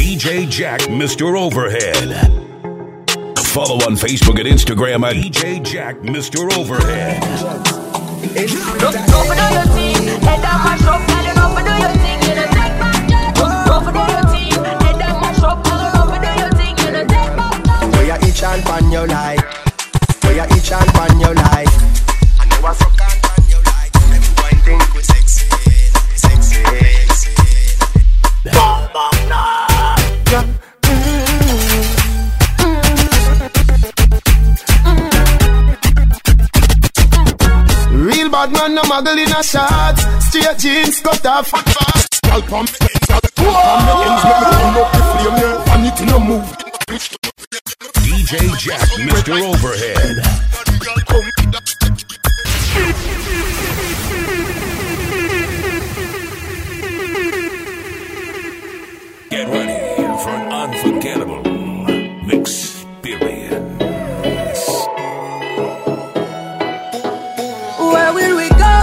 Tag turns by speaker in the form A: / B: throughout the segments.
A: DJ Jack, Mr. Overhead. Follow on Facebook and Instagram at DJ Jack, Mr. Overhead.
B: Overdo your thing, head down my shop, girl, you overdo your thing, you know take back. Overdo your thing, head down my shop, girl, you overdo your thing, you know take back.
C: Where you each hand on your life, where you each hand on your life. I know I suck on your life. Everyone think we sexy, sexy, sexy. Bam bam nah. Real bad man, no muggle in a shot. Straight jeans, cut off foot fast. I'll pump the ends, make me turn up the flame, yeah. And it in a move.
A: DJ Jack, Mr. Overhead. Get ready for an unforgettable experience.
B: Where will we go?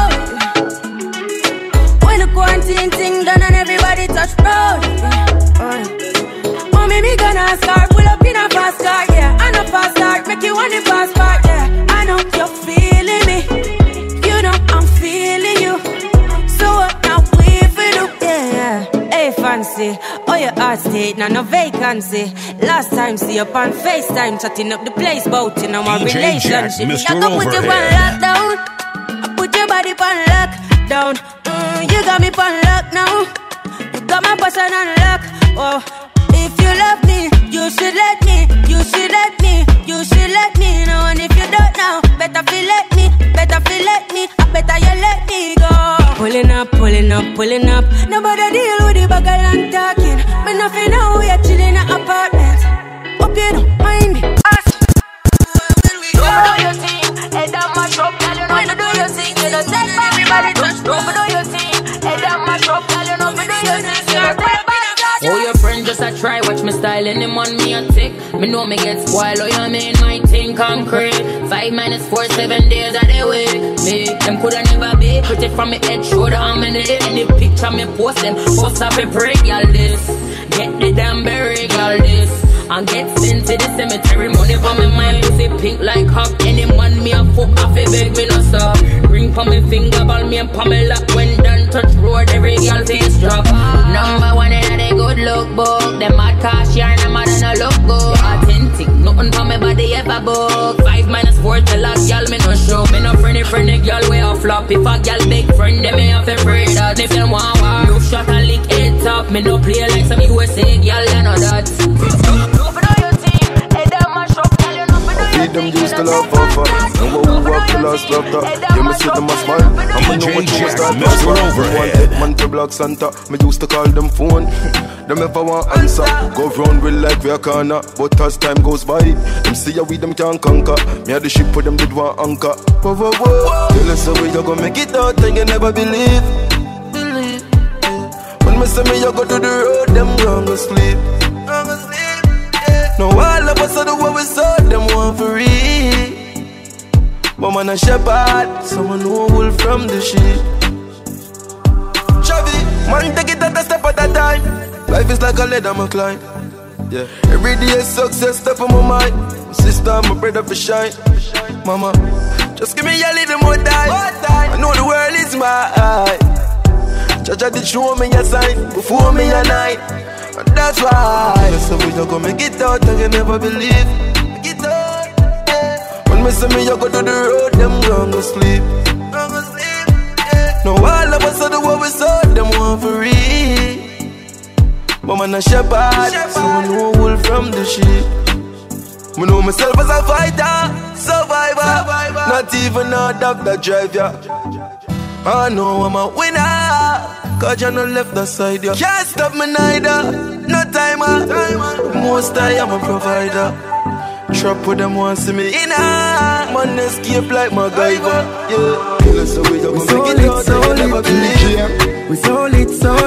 B: When the quarantine thing done and everybody touch road. Mommy, me gonna start, pull up in a fast car, yeah. I know fast start, make you want the fast part, yeah. I know you're feeling me, you know I'm feeling you. So what now we feel do, yeah. Hey fancy, oh your heart state, now no vacancy. Last time see up on FaceTime, chatting up the place, bout in our relationship.
A: Mr.
B: I go put you on lockdown, I put your body on lockdown. You got me on lock now, you got my person on lock. Oh, if you love me, you should let me, you should let me, you should let me know. And if you don't know, better feel let me, better feel let me, I better you let me go. Pulling up, pulling up, pulling up. Nobody deal with the bagel and talking. Me nothing know we are chilling in an apartment. Hope you don't mind me. Overdo your thing, head down my shop, girl, you know you do your thing. You don't take back, everybody just overdo your thing, head down my shop, girl, you know you do your thing. You don't take back.
D: Oh, your friend just a try, watch me style and them on me a tick. Me know me get spoiled, oh you mean my thing concrete. 5 - 4, 7 days of the week. Me, them coulda never be pretty from me head, shoulder, arm and leg. Any picture me post them, post up a break, y'all this. Get the damn berry, y'all this. And get sent to the cemetery, money for me mind, pussy pink like hawk. Any man me a fuck off a beg me no stop. Ring for me finger, ball me and Pamela. When done touch road, every girl face drop. Number one in a good look book. Them mad cash yarn, I'm mad and a look good. Authentic, nothing for me body ever book. 5 - 4 till a girl me no show. Me no friendly girl way off flop. If a girl big friend, them me have a afraid that. If you want war, no shot and lick it up. Me no play like some USA girl, you know that.
C: Feed them used to love over. And what we walk the last love that. You me see them a smile. And me know what you start to one hit man to block Santa. Me used to call them phone. Them never want answer. Go round with like we a corner. But as time goes by, them see how we them can't conquer. Me had the ship with them did want anchor. Whoa, whoa, whoa. Tell us the way you gon' make it out and you never believe. When me say me you go to the road, them wrong go sleep. No, all of us are the way we saw them want for real. But man a shepherd, someone who will from the sheep. Chavi, man take it at a step at a time. Life is like a ladder, my climb. Yeah, every day is success, step on my mind. My sister, my brother for shine. Mama, just give me a little more time. I know the world is my eye. Jaja did show me a sign before me a night. And that's why that's the way you go make it out and you never believe. Make it out, yeah. When me say me you go to the road, them gon' go sleep. Yeah. No, all of us are the way we saw them want for real. But man a shepherd, someone who wool from the sheep. Me know myself as a fighter, survivor. Not even a doctor drive ya. I know I'm a winner. Cause you no left the side, you can't stop me neither. No timer. Most I am a provider. Trap with them want see me in man escape like MacGyver. Yeah. We solid. We solid.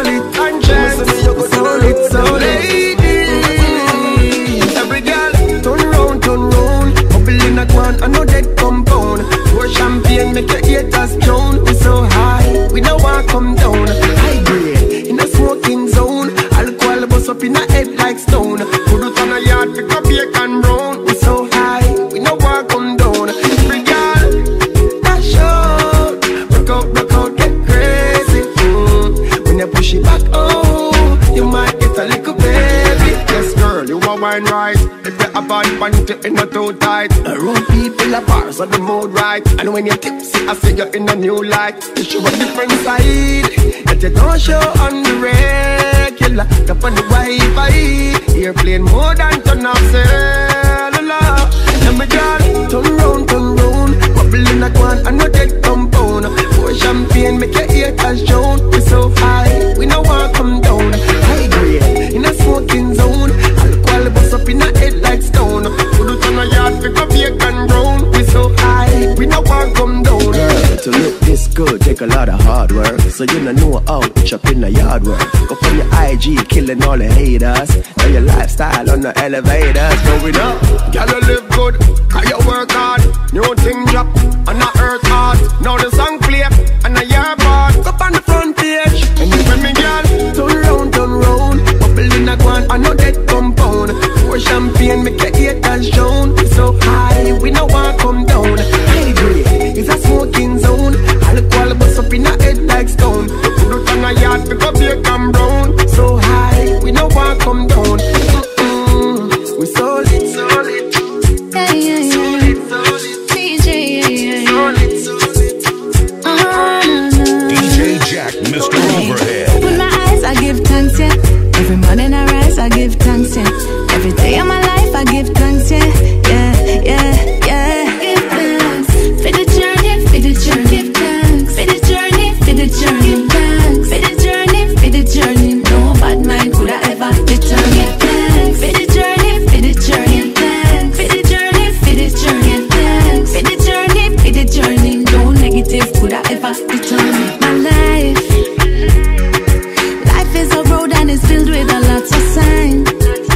C: Every girl turn round. Couple in a quan, I know dead compound. Pour champagne, make your haters drown. We so high, we don't want come down. High grade, in a smoking zone. Alcohol bust up in a head
E: like stone. Put it on a yard, pick up bacon brown. We so high, we no walk come down. Every girl, dash out, broke out, get crazy. When you push it back, oh, you might get a little baby. Yes, girl, you are wine right. If you have bad panty, it's not too tight. The road people are bars on the mood right. And when you're tipsy, I see you in a new light. You show a different side that you don't show on the regular. Up on the Wi-Fi, airplane more than turn off cellular. Let me girl, turn round, bubble in a quan and no dead compound. Pour champagne, make your ear touch down. We so high, we no want come down. High grade, in a smoking zone. Alcohol bust up in a head like stone. Put it on a yard, pick up bacon brown. We so high, we no want come down. Girl, to look this good, take a lot of hard work. So you don't know how to chop in the yard work. Go on your IG, killing all the haters. Now your lifestyle on the elevators. Going up, girl, you live good, cause you work hard. New thing drop, and I earth hard. Now the song play, and I hear part. Up on the front page, and you when me girl, turn round. Bubble in a guan, I know that compound. Pour champagne, make your ear touch down. We so high, we no want come down. High grade, it's a smoking zone. Alcohol bust up in a head like stone. Put it on a yard, pick up bacon brown. So high, we no want come down. We solid.
F: Yeah, yeah, yeah. DJ, solid.
A: DJ Jack, Mr. Overhead.
F: Open my eyes, I give thanks, yeah. Every morning I rise, I give thanks, yeah. Every day of my life, I give thanks, yeah. Yeah. Give thanks for the journey, for the journey. Give thanks for the journey, for the journey. Give thanks for the journey, for the journey. No bad mind could I ever return. Give thanks for the journey, for the journey. Give thanks for the journey, for the journey. Give thanks for the journey, for the journey. No negative could I ever return. My life is a road and it's filled with a lot of signs.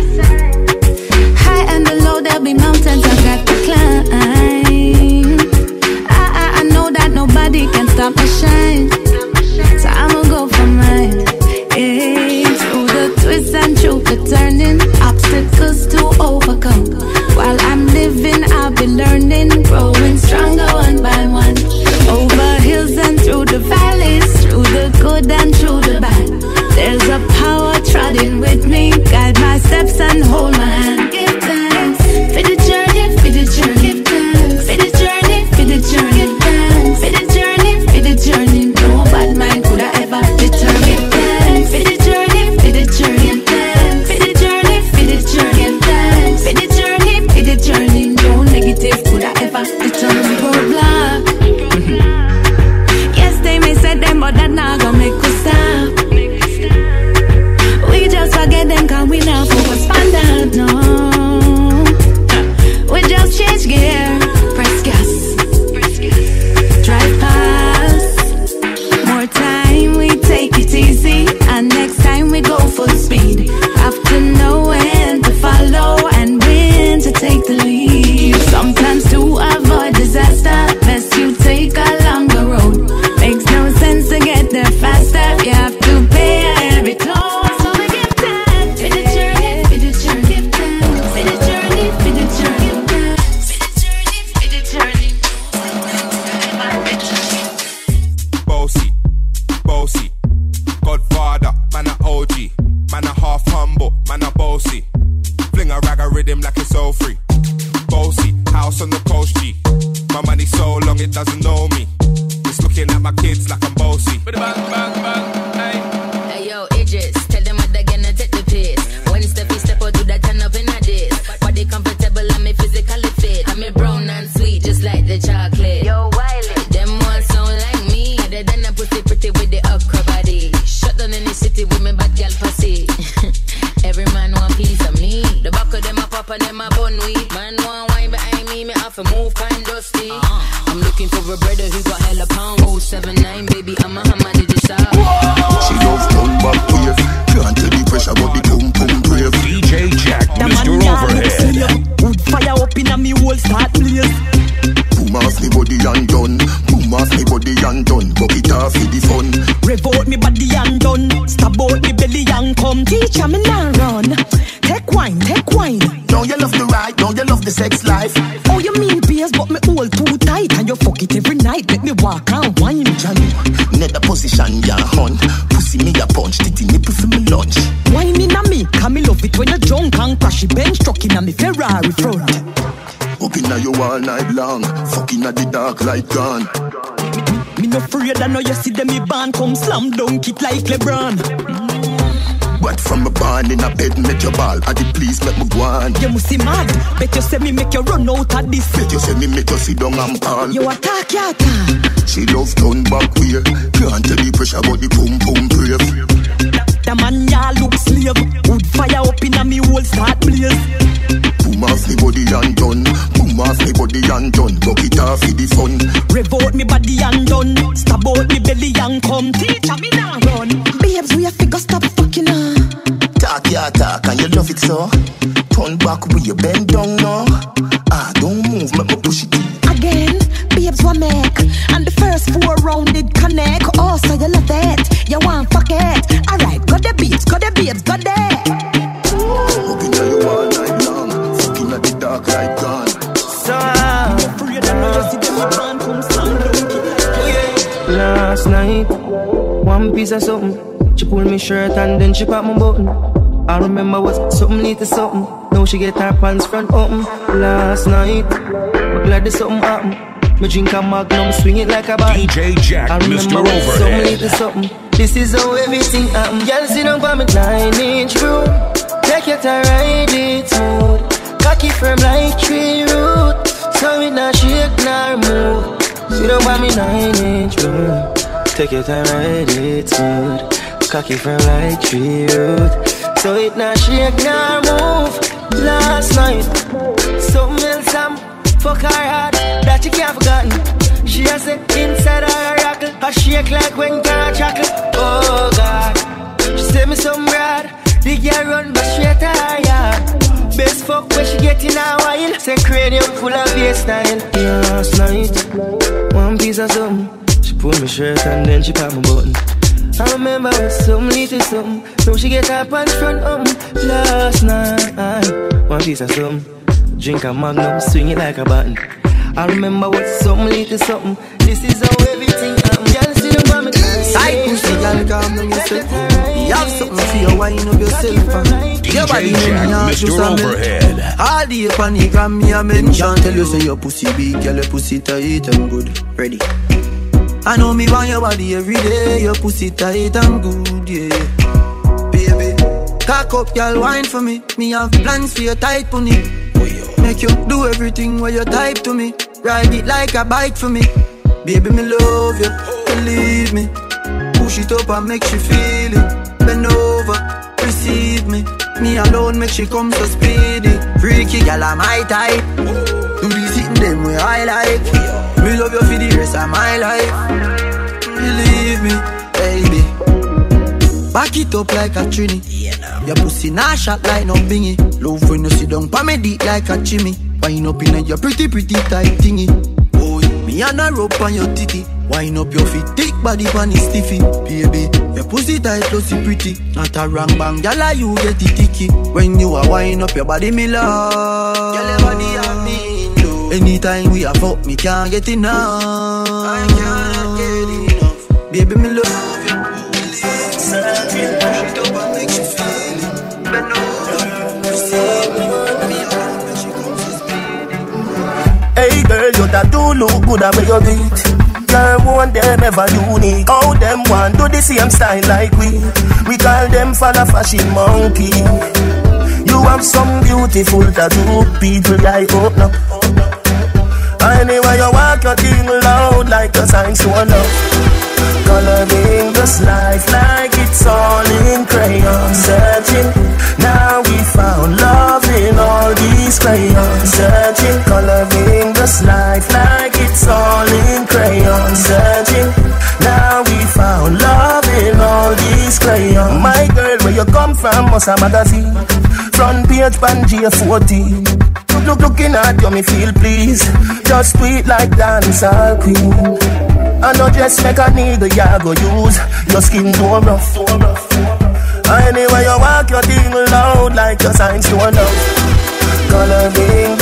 F: High and the low, there'll be mountains I've got to climb. I know that nobody can stop my shine, so I'ma go for mine. Hey, through the twists and through the turning, obstacles to overcome. While I'm living, I'll be learning, growing stronger one by one. Over hills and through the valleys, through the good and through the bad. There's a power trotting with me, guide my steps and hold my hand. Give thanks for the journey, for the journey. Give thanks for the journey, for the journey. Give thanks for the journey, for the journey. No bad mind could I ever return. Give thanks for the journey, for the journey. Give thanks for the journey, for the journey. Give thanks for the journey, for the journey. No negative could I ever return. Roadblock. Yes, they may say them, but that not gonna make us stop. We just forget them, cause we now focus on that, no. We just change gear, press gas, drive past. More time, we take it easy, and next time we go full speed. Have to know when to follow and when to take the lead. Sometimes to avoid disaster, best you take a longer road. Makes no sense to get there faster, you have to pay every toll.
G: It doesn't know me. It's looking at my kids like I'm bossy. Hey
D: yo, Idris, tell them what they're gonna take the piss. When step out, do that turn up in a diss. Body comfortable, I'm physically fit. I'm brown and sweet, just like the chocolate. Yo, Wiley, them ones sound like me. Other than a pretty with the upper body. Shut down in the city with me bad girl pussy. Every man want piece of me. The back of them a pop and them a bun weed. Man want wine behind me have to move kind dusty. I'm looking for a brother who got hella pound. 079, baby, I'm a hammer, did you stop?
H: She loves turn back wave. Can't tell the pressure, but the boom boom brave.
A: DJ Jack, Mr. Overhead.
I: Wood fire up in a me whole start blaze.
H: Boom off me body and done. Boom off me body and done. Bucket off for the fun.
I: Rev out me body and done. Stab out me belly and come. Teacher me now run. wine, take wine.
H: Don't you love the ride, don't you love the sex life?
I: Oh, you mean beers, but me hold too tight. And you fuck it every night, make me walk and wine.
H: Johnny, nether position, ya hunt. Pussy me a punch, titty nipple for me lunch.
I: Wine in a me, come me love it when you drunk and crash it bench truck in a me Ferrari front.
H: Up inna you all night long, fucking at the dark light gone.
I: Me no afraid, I know you see them me band come slam dunk it like LeBron.
H: But from a barn in a bed, make your ball. I did please make me go on.
I: You must see mad. Bet you say me make you run out of this.
H: Bet you say me make you sit down and call.
I: You attack, you attack.
H: She love turn back way. Can't tell the pressure but the pum pum brave.
I: The man ya look slave. Wood fire up in a me whole start blaze.
H: Boom off me body and done. Boom off me body and done. Buck it off for the fun.
I: Rev out me body and done. Stab out me belly and come. Teacher me now run. Babes, we have to go stop fucking her.
H: Talk ya talk and you love it so. Turn back with your bend down now. Ah, don't move, make me push it
I: again. Babes what make. And the first 4 round did connect. Oh, so you love it. You want fuck it. Alright, got the babes, got there.
H: Hoping that you all night long. Fucking at the dark light gone.
E: So last night, one piece of something. She pulled me shirt and then she popped my button. I remember was something lead to something. Now she get her pants front open. Last night, but glad there's something happen. Me drink a Magnum, swing it like a bat.
A: DJ Jack,
E: I remember
A: Mr.
E: was something lead
A: Overhead.
E: to something. This is how everything happen. Y'all sit down for me 9-inch room. Take your time, ride it smooth. Cocky firm like tree root. So it not shake nor move. Sit down for me 9-inch room. Take your time, ride it smooth. Cocky firm like tree root. So it not shake nor move. Last night, something else fuck her hard that you can't forgotten. She has it inside her rockle. I shake like when girl chocolate. Oh God, she say me some rad. The girl run but straight to her yard. Best fuck when she get in her while. Say cranium full of bass style. Last night, one piece of something. She pulled me shirt and then she popped my button. I remember when something lead to something. Now she get her pants front last night, one piece of something. Drink a Magnum, swing it like a button. I remember what something lead to something. This is how everything happens. Y'all see them by me.
J: Side pussy, y'all calm down yourself. You have something for your wine up yourself. Your body
A: DJ Jack, Mr. Overhead.
J: all the up on the gram, me a mention. Tell you say your pussy big, girl, your pussy tight and good. Ready? I know me want your body every day. Your pussy tight and good, yeah. Baby, cock up, y'all wine for me. Me have plans for your tight pony. Make you do everything while you type to me. Ride it like a bike for me. Baby, me love you, believe me. Push it up and make she feel it. Bend over, receive me. Me alone make she come so speedy. Freaky gal, I'm my type. Do the sitting them way I like. Me love you for the rest of my life. Believe me, baby. Back it up like a trini. Your pussy nah shot like no bingy. Love when you sit down pa me deep like a chimney. Wind up in your pretty tight thingy. Boy, me and a rope on your titty. Wind up your feet, thick body pan is stiffy. Baby, your pussy tight, pussy pretty. Not a wrong bang, gyal you get it ticky. When you a wind up your body, me love. Gyal your body have me in love. Anytime we a fuck, me can't get enough. I cannot get enough. Baby, me love you. Push it up and make you feel it. Bend over, receive me. Me alone when she comes to speed.
K: Hey girl, you that do look good at where you beat. Girl, want them ever unique. All them want do the same style like we. We call them fella fashion monkey. You have some beautiful tattoo, people like open up. Anyway you walk your thing loud like a sign to a love. Coloring this life like it's all in crayon. Searching, now we found love in all these crayons. Searching, coloring this life like it's all in crayon. Searching, now we found love in all these crayons. My girl, where you come from, must a magazine. Front page, Pangea 40. Looking at you, me feel please. Just sweet like dancehall queen. I know just make a needle you go use. Your skin too rough. Anyway you walk your thing loud like your signs to a love.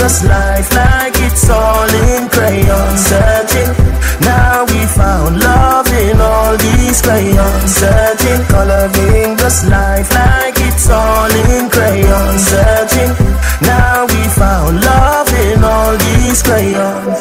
K: us life like it's all in crayons. Searching, now we found love in all these crayons. Searching, coloring us life like it's all in crayons. Searching, now we found love in all these crayons.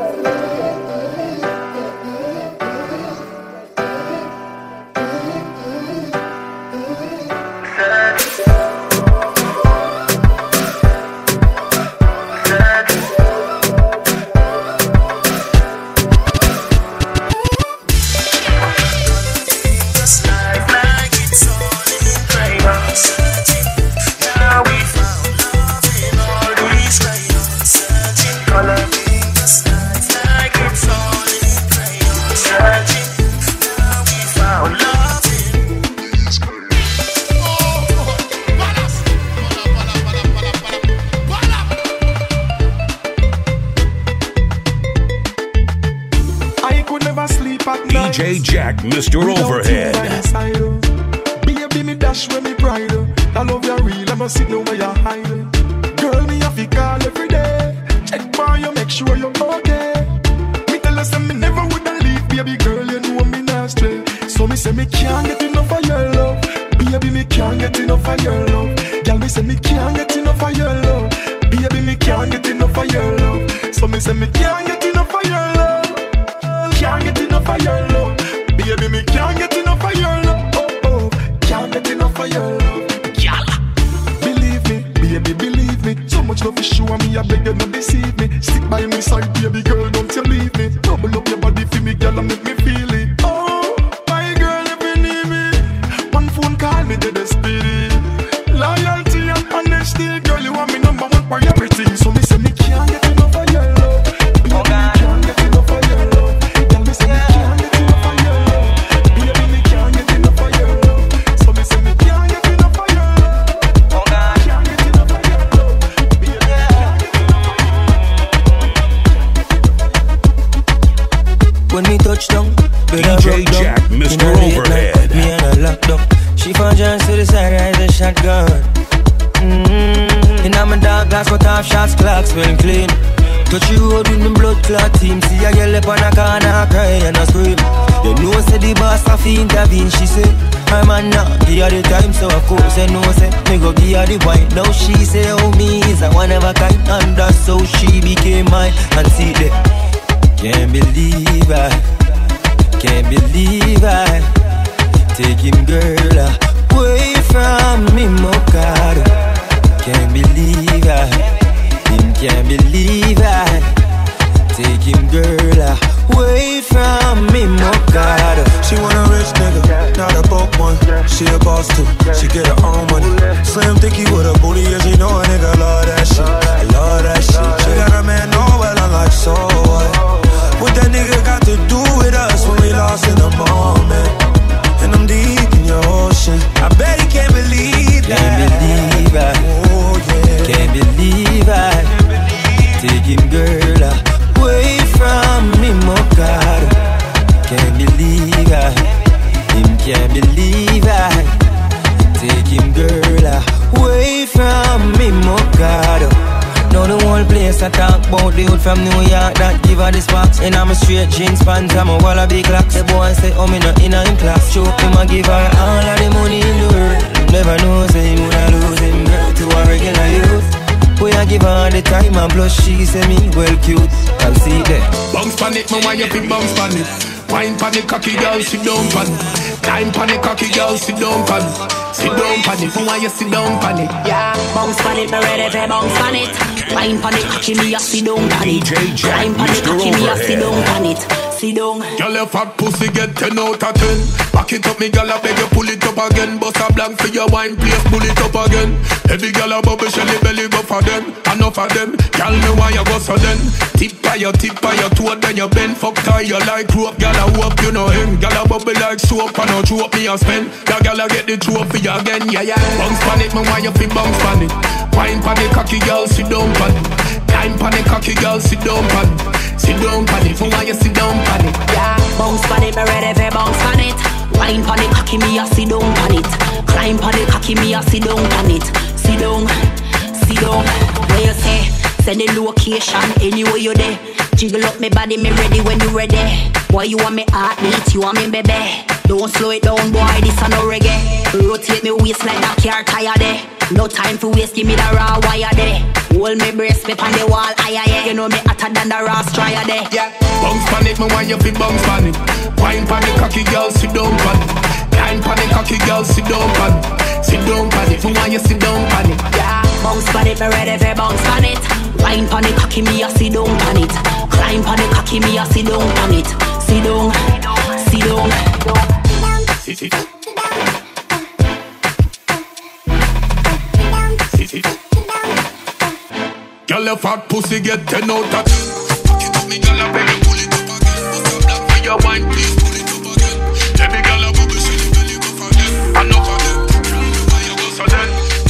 A: DJ Jack, Mr. Overhead.
E: Baby, me dash when me pride. I love you real, I must see no where you hide. Girl, me have to call every day. Check by you, make sure you're okay. Me tell us that me never woulda leave, baby girl, you know me not stray. So me say me can't get enough of your love. Baby, me can't get enough of your love. Girl, me say me can't get enough of your love. Baby, me can't get enough of your love. So me say me can't get enough of your love. Can't get enough of your love. Baby, me can't get enough of your love. Oh, oh, can't get enough of your love. Girl, believe me, baby, believe me. So much love is show me, I beg you not deceive me. Stick by my side, baby girl, don't you leave me. Double up your body for me, girl, and make me feel it. Oh, my girl, if you need me, one phone call me, dead spirit. Loyalty and honesty, girl, you want me number one priority. So me say me can't get enough of your love. Baby, me can't get enough of your love. Girl, me say me can't get enough of your love. Baby, me can't get enough of your love. So me say me can't get enough of your love. Can't get enough of your love. Baby, me can't get enough of your love.
J: When me touch down,
A: DJ Jack, Mr. Overhead.
J: Me and her locked up. She found Jones to the side, eyes a shotgun. In my dark glass, cut off shots, clocks well clean. Touch you road with me blood clot team. See a girl up on a corner, cry and a scream. You know say the boss have to intervene. She say, my man now, give her the time. So of course I know say, me go give her the wine. Now she say, oh me is a one of a kind. And that's how she became mine. And see that, can't believe I, can't believe I take him girl away from me, Mokado. Can't believe I, him can't believe I take him girl away from me, Mokado.
L: She want a rich nigga, not a broke one. She a boss too, she get her own money. Slim thicky with a booty, yeah, she know a nigga love that shit. I love that shit. She got a man, oh well, I'm like, so what that nigga got to do with us when we lost in the moment? And I'm deep in your ocean. I bet he can't believe that.
J: Can't believe I,
L: oh yeah.
J: Can't believe I take him girl away from me, Mokado. Can't believe I, him can't believe I take him girl away from me, Mokado. Now the whole place I talk about the hood from New York that give her the sparks. And I'm a straight jeans pants, I'm a wallaby clocks. The boy say, oh me not in class. Show him I give her all of the money in the world. Never know say he woulda lose him girl to a regular youth. Boy I give her the time and blush, she say me well cute. I'll see that.
M: Bounce pan it, my you fi bounce pan it. Wine pan it, cocky girl, sit down pan it. Climb pan it, cocky girl, sit down pan it. Sit down pan it, why you sit down pan it?
N: Yeah, bounce pan it, me ready for bounce pan it. Wine pan it, cocky me a sit down pan it. Climb pan it, cocky me a sit down pan it. Sit down.
M: Girl, your fat pussy get 10 out of 10. Back it up, me girl, I beg you pull it up again. Bust a blank for your wine, please pull it up again. Every girl a bubble, shelly belly go for them. Enough of them, girl, me why you go so then. Tip by your toe, then you bend. Fuck tie you like rope, girl, I hope you know him. Girl, a bubble like soap, and no throw up me a spend. That girl, I get the trophy again, yeah. Bounce pan it, me why you fi bounce pan it. Wine pan it, cocky girl, sit down pan it. Climb pan it, cocky girl, sit down pan it. Sit down pan it, why you sit down pan it?
N: Yeah, bounce pan it, me ready for bounce pan it. Wine pan it, cocky me a sit down pan it. Climb pan it, cocky me a sit down pan it. Sit down, sit down. Where you say? Send the location anywhere you there. Jiggle up me body, me ready when you ready. Boy, you want me heartbeat, you want me baby. Don't slow it down, boy, this a no reggae. Rotate me waist like that car tire there. No time for waste, give me the raw wire there. Hold me brace, me on the wall, aye. You know me hotter than the raw strider there.
M: Yeah, bounce pan it, me want you fi bounce pan it. Wine pan it, cocky girl, sit down pan it. Climb pan it, cocky girl, sit down pan it. Sit down pan it, me want you sit down pan it.
N: Yeah, bounce pan it, me ready for bounce pan it. Wine pan it, cocky me a sit down pan it. Climb pan it, cocky me a sit down pan it. Sit down, sit down.
M: Sit. Girl, your fat pussy get 10 out of 10. Fuck it up, me girl, I beg you pull it up again. Bust a black for your wine, please pull it up again. Let me girl, I bubble, she the belly go for them. I know for them. Why you go so then?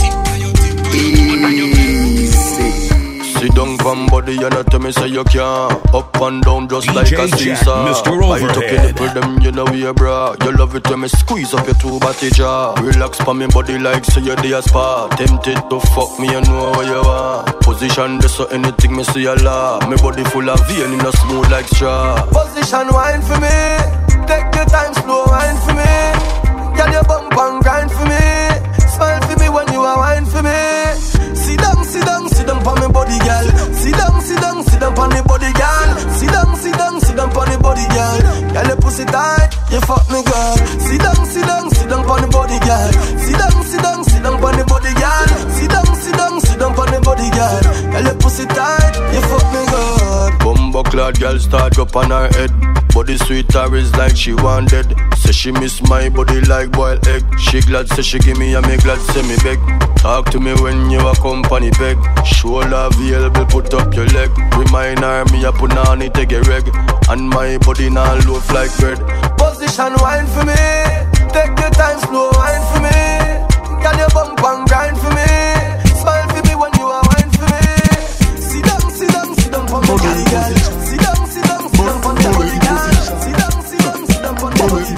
C: Sit down from body and I tell me say you can't. Up and down just
A: DJ
C: like a
A: Jack,
C: seesaw.
A: Mr.
C: Bite up
A: Overhead.
C: your nipple, them you know we a bra. You love it when me squeeze up your two body jaw. Relax pa me body like say you're the spa. Tempted to fuck me, you know where you are. Position this so anything me see a lot. Me body full of vein in a smooth like straw.
E: Position wine for me. Take your time, slow wine for me. Girl, your bump and grind for me. Smile for me when you are wine for me. Sit down, sit down, sit down for me body, girl. Sit down, sit down, sit down for me body, girl. Sit down, sit down, sit down for me body, girl. Girl, your pussy tight, you fuck me, girl. Sit down, sit down, sit down for me body, girl. Sit down, sit down, sit down for me body, girl. Sit down, sit down, sit down for me body, girl. Girl, your pussy tight, you fuck me, girl.
C: Bumbo clad girl start up on her head. Body sweet her is like she wanted. Say she miss my body like boiled egg. She glad say she give me and me glad say me beg. Talk to me when you a company beg. Shoulder available, put up your leg. Remind her me a put on it take a reg. And my body now loaf like bread.
E: Position wine for me. Take your time, slow wine for me. Girl, your bump and grind for me. Smile for me when you are wine for me. Sit down, sit down, sit down for me body, girl. Sit down, sit down, sit down for me body, girl. Sit down, sit down, sit down for me body,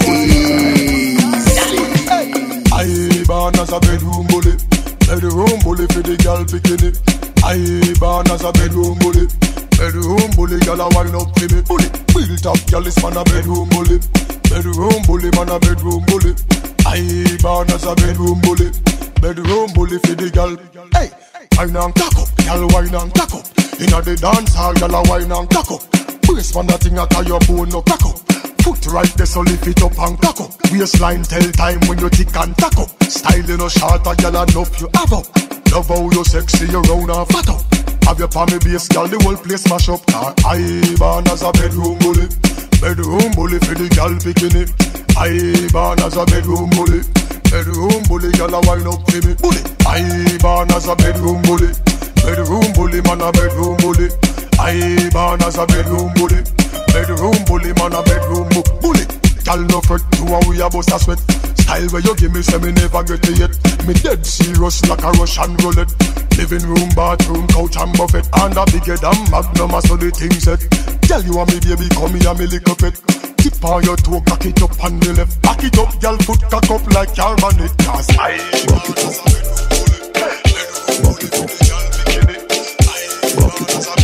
E: girl.
O: I born as a bedroom bully. Bedroom bully for the girl bikini. I born as a bedroom bully. Bedroom bully, girl a wine up for me. Bully, built up, girl is man a bedroom bully. Bedroom bully, man a bedroom bully. I born as a bedroom bully. Bedroom bully for the girl. Hey, wine and cock up, girl wine and cock up. Inna the dance hall, girl a wine and cock up. Brace man that thing a tie your bone no crack up. Foot right there so lift it up and cock up. Waistline tell time when you tick and tack up. Style you no short a girl enough you have up. Love how you sexy, you round and fat up. Have your palmy base, girl, the whole place mash up. I born as a bedroom bully. Bedroom bully for the girl bikini. I born as a bedroom bully. Bedroom bully, girl a wine up for me. Bully. I born as a bedroom bully. Bedroom bully, man a bedroom bully. I born as a bedroom bully. Bedroom bully, man a bedroom bully. Girl no fret, you and we a bust a sweat. Style where you give me, say me never get it yet. Me dead serious like a Russian roulette. Living room, bathroom, couch and buffet. And a bigger than Magnum, so the thing set. Girl, you and me baby, come here, me lick up it. Tip on your toe, cock it up on the left. Back it up, girl, foot cock up like your man it. Cause I rock it up. Rock it up. Rock it up.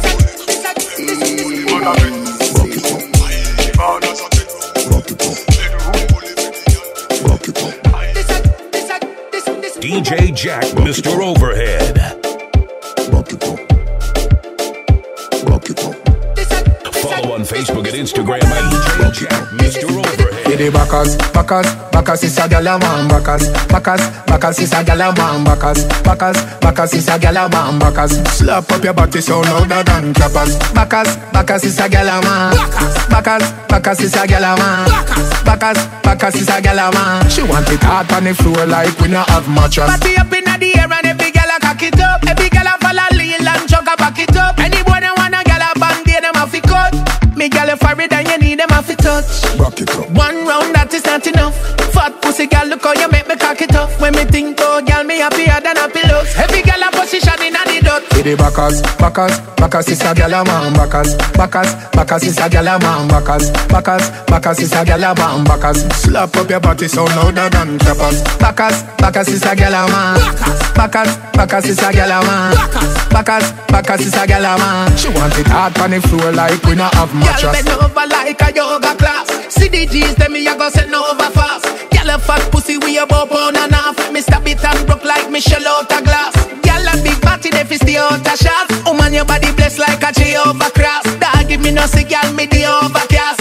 A: DJ Jack, Mr. Overhead. Follow on Facebook and Instagram at DJ Jack, Mr. Overhead.
P: Hey, the Bacchus is a gal a man. Bacchus is a gal a man. Bacchus is a gal a man. Bacchus, slap up your body so louder than clappers. Bacchus is a gal a man. Bacchus is a gal a man. Bacchus is a gal a man. She want it hard on the floor like we not have mattress.
Q: Party up inna the air and every gal a cock it up. Every gal a follow lean and jog a back it up. Any boy that want a gal a bang, they them a fi cut. Me gal a for it and you need them a fi touch.
P: Rock it up.
Q: One round that is not enough. Fat pussy gal, look how you make me cock it up. When me think oh gal, me happier than a pillows. Every gal a position inna the dot.
P: With the backers, backers, backers is a gyal a man. Backers, backers, backers is a gyal a man. Backers, backers, backers is a gyal a man. Backers, slap up your body so louder than clappers. Backers, backers is a gyal a man. Backers, backers is a gyal a man. Backers, backers is a gyal a man. She want it hard on the floor like we not have mattress.
Q: Gyal bend over like a yoga class. See the G's, then me a go set no over fast. Gyal a fat pussy we a bow pound and half. Me stab it and broke like Michelle out a glass. Gyal a big body, they fi stay out a shots. Man, your body blessed like a Jehovah cross. Dog give me no cigar, me the overcast.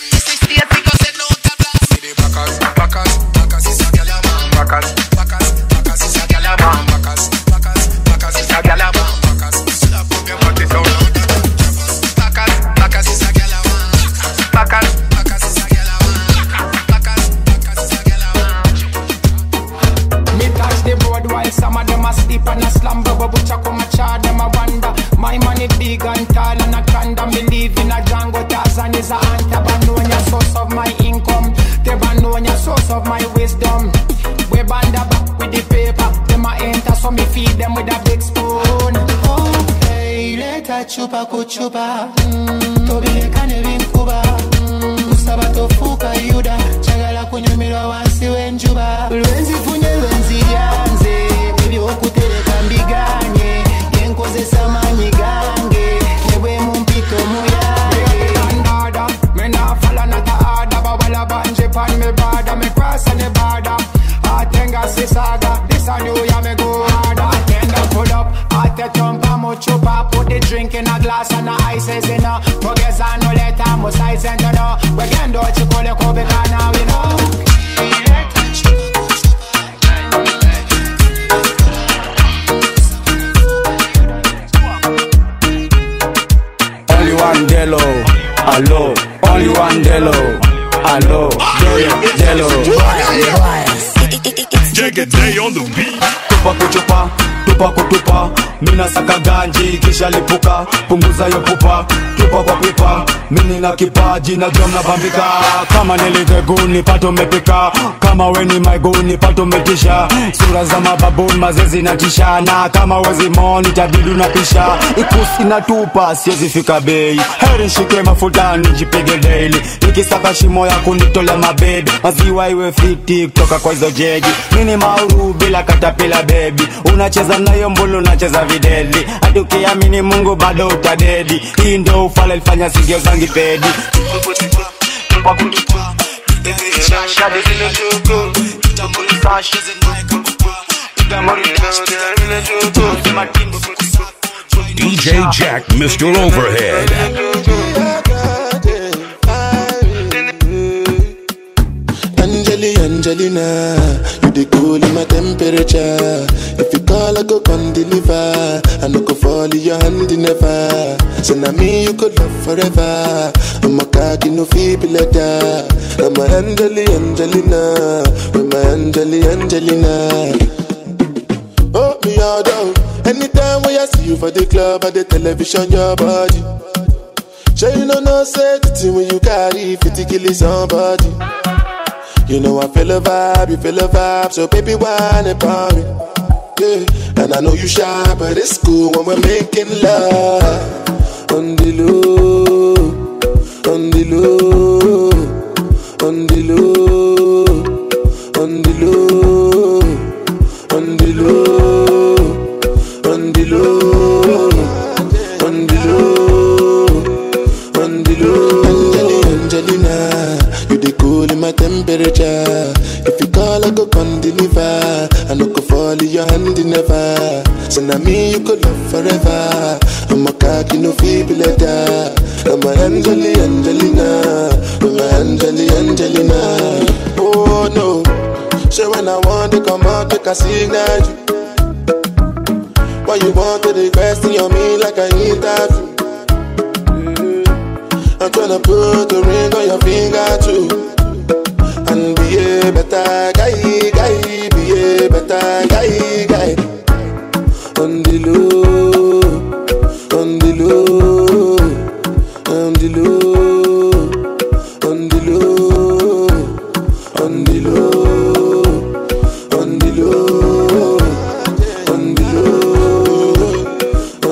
P: Backers, backers, backers is a gyal a man. Backers, backers, backers is a gyal a man. Backers, backers, backers is a gyal a man. Backers, slap up your body so loud. Backers, backers is a gyal a man. Backers, backers is a gyal a man. Backers, backers is a gyal a man.
R: Me touch the board while some of them asleep and a slumber. But which I come a charge them a wonder. My money big and tall and a can't believe in a Django Tarzan is a Antabannonia source of my income. Tebanonia source of my wisdom. We band a back with the paper. Them a enter so me feed them with a big spoon. Okay, leta chupa kuchupa. Tobile kane vinkuba. Kusaba tofuka yuda. Chagala kunyumira wansi wenjuba. Lwenzi funye lwenzi yanze. Baby okutele kambiganye. Yenkoze samanyi gange. Newe mumpito muyage. Me na follow not a order. But while I banje pan me border. Me cross on the border. Atenga sisaga. This a new year me go harder. Atenga pull up. Ate tonka mo chupa. Put the drink in a glass and the ice is in a. Forget I no later. Mo size and you know. We can do it. You call it Kobe now we know.
S: Only one Delo, hello. Only one Delo, hello. Delo.
A: Jagger Day on the beat.
S: Tupa kuchupa, tupa kutupa. Mina saka ganji kisha lipuka. Punguza yo pupa, tupa kwa pipa. Mini na kipaji na drum na bambika. Kama nilivyo guni pato mepika. Kama weni maiguni pato metisha. Sura za mababuni mazezi na tisha. Na kama wezi moni tabidu na pisha. Ikusi na tupa siezi fika bei. Heri nshike mafuta nijipige daily. Nikisaka shimo ya kunitola mabebe. Maziwa iwe fiti kutoka kwa hizo jegi. Mini mauru bila katapila baby. Unacheza na yombulu unacheza videli. Hadi ukiamini Mungu bado utadedi. Hii ndio ufala ilifanya sigio zangi pedi. Tupa kutupa. Shade zile juku. Kitamuli sashi zinaika kupa. Kitamuli sashi zinaika kupa.
A: DJ Jack, Mr. Overhead.
T: Angelina, you the cool in my temperature. If you call, I go come deliver. I no go fall in your hand never. So now me you could love forever. I'm a cocky no feeble letter. I'm a Angelina, with my Angelina. Oh me all down. Anytime when I see you for the club or the television, your body. Sure you know no safety when you carry 50 kill somebody. You know I feel a vibe, you feel a vibe, so baby whine about me. Yeah, and I know you shy, but it's cool when we're making love. On the low, on the low, on the low, on the low, on the low, on the low, on the low, on the low. Angelina, you the cool in my temperature. If you call, I go come deliver. I no go fall in your hand never. So now me you could love forever. I'm a cocky no feeble letter. I'm a Angelina, I'm a Angelina. Oh no, so when I want to come out, take a signal. Why you want to request on me like I interview? I'm tryna put a ring on your finger too. And be a better guy, be a better guy. On the low, on the low, on the low, on the low, on the low, on the low, on the low,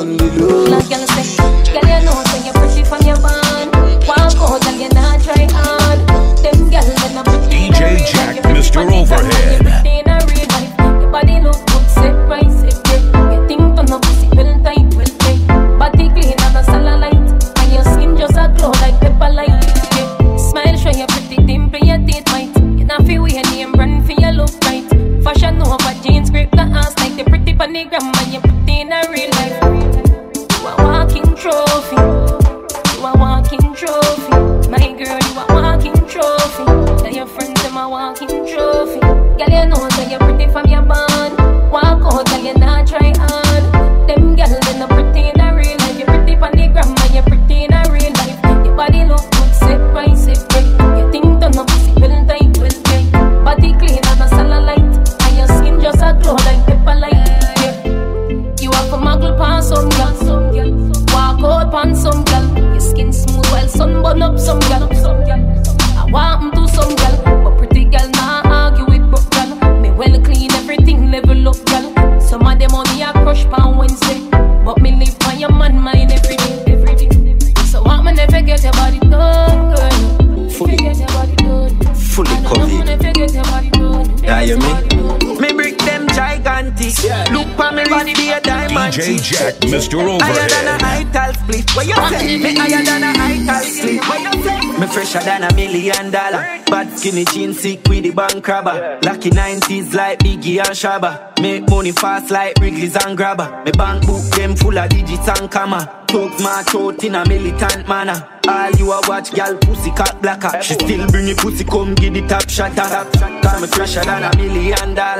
U: gram and you're pretty in a real life. You a walking trophy. You a walking trophy. My girl, you a walking trophy. Tell your friends them a walking trophy. Girl, you know that you're pretty from your band. Walk out, girl, you not try hard. Them girl, they not pretty in a real life. You're pretty on the gram and you're pretty in a real life. Your body look good, set right, set right. Your thing done up, see well tight, well tight. Body clean and a cellulite. And your skin just a glow like pepper light. Yeah. You have a muggle pan some girl. Walk out pan some girl. Your skin smooth while sun burn up some girl. I want to some girl, but pretty girl nah argue with broke girl. Me well clean everything level up girl. Some of them only a crush pan Wednesday, but me live on your man mind every day, every day. So want me never get your body done, girl.
J: Fully
U: get your body done.
J: Fully covered.
U: Never get your body done.
J: Yeah, you mean? Me break them gigantic. Look for me body be a diamond.
A: DJ Jack, Mr.
J: Higher
A: Overhead.
J: than a high tall split. What you say? Me higher than a high tall split. What you say? Me fresher than $1 million. Bad skinny jeans sick with the bank robber. Lucky 90s like Biggie and Shabba. Make money fast like Wrigley's and Grabber. Me bank book them full of digits and comma. Talk my throat in a militant manner. All you a watch gal pussy cat blacker. She still bring your pussy come give the top shot. Cause me fresher than $1 million.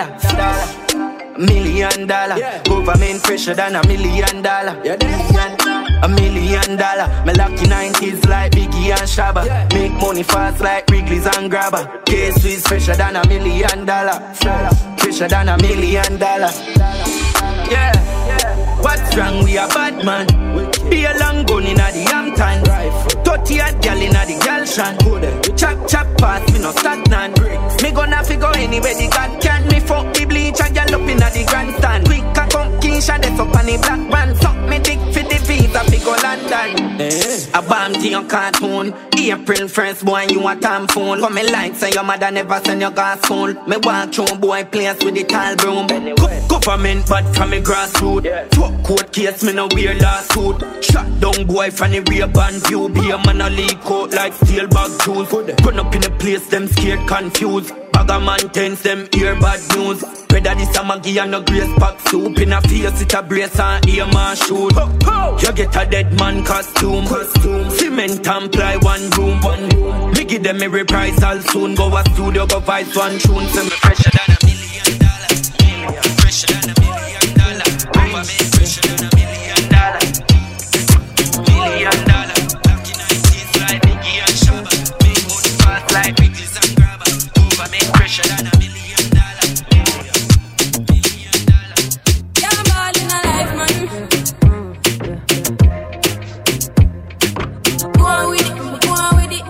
J: $1 million. Government fresher than $1 million. $1 million. Me lucky 90s like Biggie and Shabba. Make money fast like Wrigley's and Grabber. K-Swiss fresher than $1 million. Fresher than $1 million. Yeah. What's wrong with a bad man? Be a long gun in a the Hampton. 30 a gal in a the Galshan. Chop chop fast, me no stagnant. Me gonna figure anywhere the God can. Me fuck the bleach and gal up in a the grandstand. Quick a come Keisha, that's up on the black man. Suck me dick for the visa, figure London. A bomb to your cartoon. April 1st, boy, you a tam phone. Come me like say your mother never send your gas phone. Me walk through boy place with the tall broom. Government bad from me grassroots. Fuck court case, me no wear lawsuit. Shot down boy from the rear band view. Be a man a leak out like steel bag shoes. Run up in the place, them scared, confused. Bag a man tense, them hear bad news. Whether this a Maggie and no grace pack soup. In a face, it a brace and ear man shoot. You get a dead man costume. Cement and ply one room. Me give them a reprisal soon. Go a studio, go vice one tune. Say me fresher than $1 million. Fresher than $1 million. Government fresher than $1 million. $1 million. Back in 90s like Biggie and Shabba. Make money fast like Wrigley's and Grabber. Government fresher than $1 million.
U: Yeah, I'm all in a life, man. Go on with it, go on with it.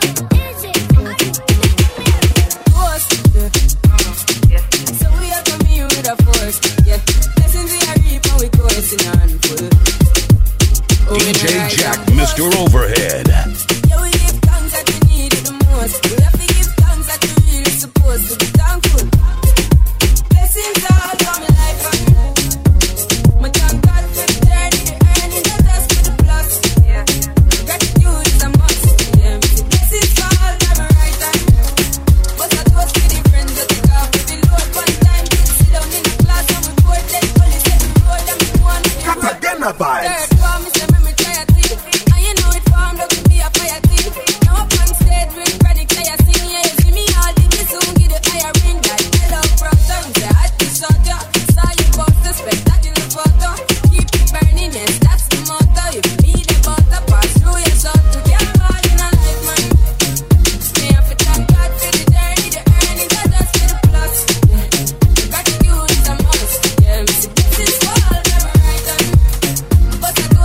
U: Force, yeah. So we are coming here with a force, yeah. Blessings we are reap and we coursing on full.
A: DJ Jack, Mr. Overhead.
U: Yeah, we give thanks that we need it the most. We have to give thanks that we really supposed to be thankful. Blessings all for my life, and my thank God for the journey, the earning, the test for the plus. Yeah, gratitude is a must. Yeah, blessings all for my right hand. But I toast to the friends that take off every load one time. Sit down in the class and we board them, only set the road and we go on.
K: Cartagena vibes.
U: Third form, me say me try a thing, and you know it formed up to be a fire thing. Now up on stage with credit, I sing, yeah, you see me all the way soon get the higher ring. Like hello, brother, me say I just shot ya. Saw you post the spectacular photo. Keep it burning, yes, that's the motto. If you need a butter, pass through your soul to get all in a life, man. Me have to thank God for the journey, the earning, the dust for the plus. Yeah, gratitude is a must. Yeah, me say this is all for my right hand. But I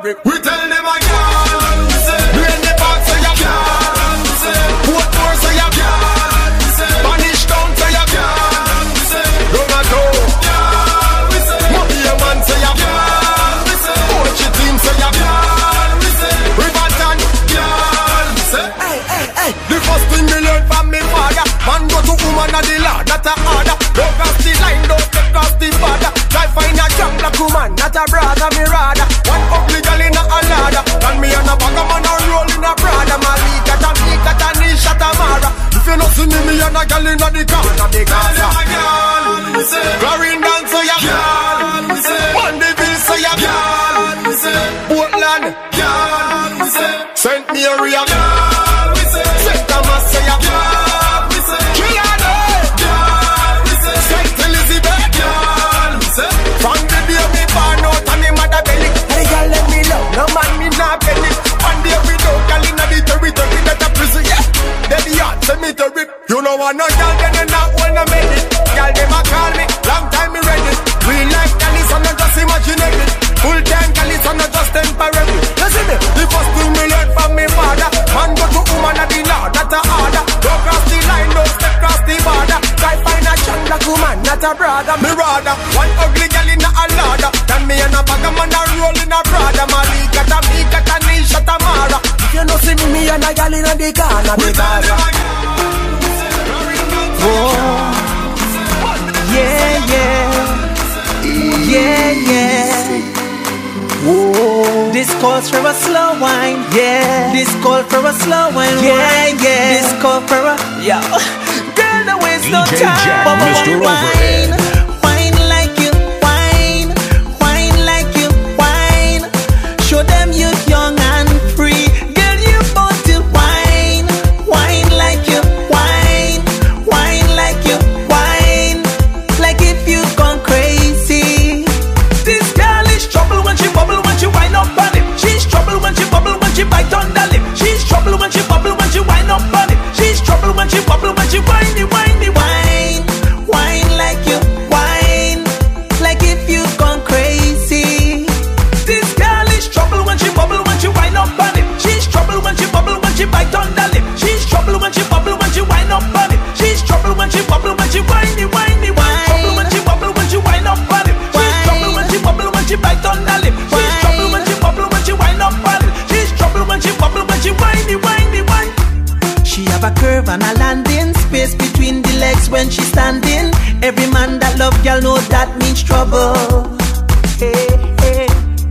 E: rip. We tell them I can. Drain the box so you can. Put more so you can. Spanish town so you can. Run a door. Money a man so you can. Coach your team so you can. Riverton. Hey, hey, hey. The first thing me learn from me father, man go to woman and the law, not a order. Don't cross the line, don't step cross the border. Try find a young black woman, not a brother, me rather. One ugly girl in a ladder, and me and a bag man a roll in a Prada. Malika, Tamika, Tanisha, Tamara. If you not see me, me and a girl in a the corner, the Gaza. Clarine dance, so ya Mandeville, so ya Portland, St. Mary, St. Thomas, so ya Killarney, St. Elizabeth. From the day me born out and me mother belly, hey girl let me love, no man me not belly. One day we don't girl inna the territory that a prison, yeah. Then the heart send me to rip. You know what no girl then they not wanna make it. Girl them a call me, long time me ready. We like Cali, so not just imaginary. Full time Cali, so not just temporary. Listen me, the first thing me learn from me father, man go to woman at the law, not a order. Don't cross the line, don't step cross the border. Try find a young black woman, not a brother. Me rather one ugly girl in a ladder than me and a bag man a roll in a Prada. Malika, Tamika, Tanisha, Tamara. If you no see me, me and a girl in a the corner, the Gaza.
Q: Oh, yeah, yeah, yeah, yeah. Whoa. This calls for a slow wine, yeah. This calls for a slow wine, yeah, yeah. This calls for a, yo. Girl, don't waste no time, but
A: Mr.
Q: wine, wine like you, wine, wine like you, wine. Show them you're young and free. Girl, you born to wine, wine like you, wine, wine like you, wine. Like if you've gone crazy. This girl is trouble when she bubble, when she wind up on it. She's trouble when she bubble, when she bite on the lip. She's trouble when she bubble, when she wind up on it. She's trouble when she bubble, when she whiny, whiny, wine, wine like you, wine. Like if you've gone crazy. This girl is trouble when she bubble, when she wind up on it. She's trouble when she bubble, when she bite on the lip. She's trouble when she bubble, when she wind up on it. She's trouble when she bubble, when she whiny, whiny, wine. Trouble when she bubble, when she wind up on it. She's trouble when she bubble, when she bite on the lip. She's trouble when she bubble, when she wind up on it. She's trouble when she bubble, when she whiny, whiny, wine. She have a curve and a landing, space between the legs when she's standing. Every man that love girl know that means trouble. Hey, hey.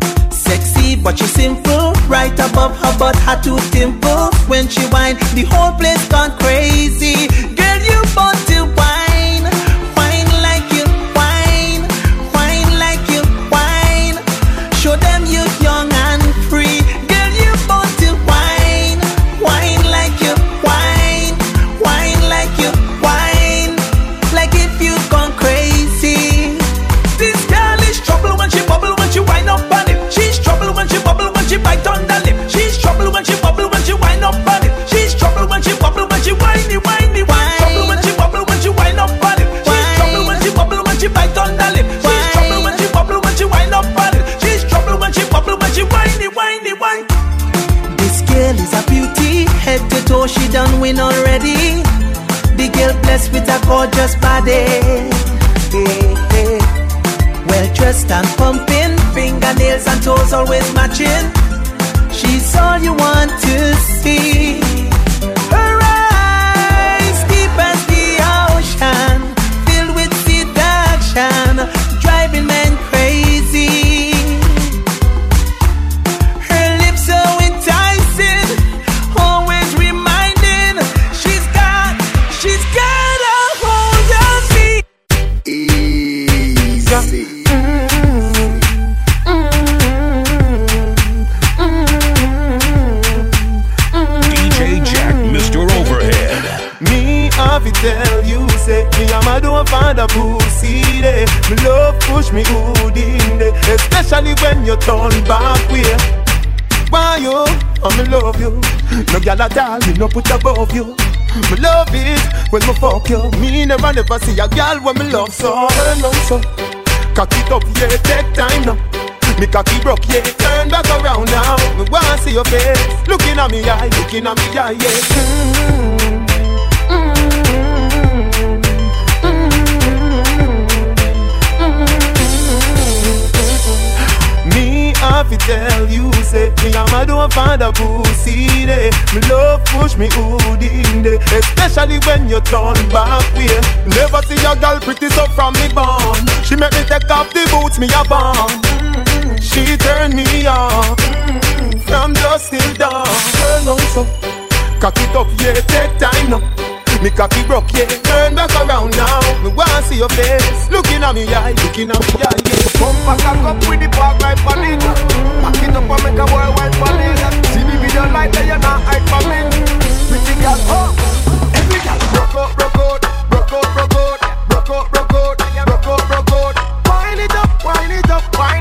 Q: Sexy but she's simple, right above her butt, her two dimples. When she whine, the whole place gone crazy. Girl, you born to whine, whine like you, whine, whine like you, whine. Show them you're young and free. Girl, you born to whine, whine like you, whine, whine like you, whine. Like if you've gone crazy. This girl is trouble when she bubble, when she wind up on it. She's trouble when she bubble, when she bite on the lip. She's trouble when she bubble, when she wind up on it. She's trouble when she bubble, when she whiny, whiny, wine. Trouble when she bubble, when she wind up on it. She's trouble when she bubble, when she bite on the lip. She's trouble when she bubble, when she wind up on it. She's trouble when she bubble, when she whiny, whiny, wine. This girl is a beauty, head to toe she done win already. The girl blessed with a gorgeous body. Hey, hey. Well dressed and pumping, fingernails and toes always matching. She's all you want to see. Her eyes deep as the ocean, filled with seduction, driving men crazy. Her lips so enticing, always reminding. She's got a hold on me.
T: Easy.
A: DJ Jack, Mr. Overhead.
K: Me have to tell you, say me and my don't find a pussy there. Me love push me good in there, especially when you turn back way. Why you? I me love you. No gyal at all, me no put above you. Me love it when me fuck you. Me never see a gyal when me love so. Turn on so, cock it up, yeah, take time now. Me cocky broke, yeah, turn back around
E: see your face, looking at me eye, yeah. Me have to tell you, say me a don't find a pussy day. Me love push me hood in day, especially when you turn back way. Never see a girl pretty so from me born. She make me take off the boots me a born. She turn me on from dusk till dawn. Turn on so, cock it up, yeah, take time now. Me cocky broke, yeah, turn back around now. Me wanna see your face, looking at me eye, yeah.
B: Come back up with the park right for me. Back it up and make a worldwide for me. See the video like that, you're not hide for me. Pretty girl, oh. Every girl, broke out. Wind it up. Broke out.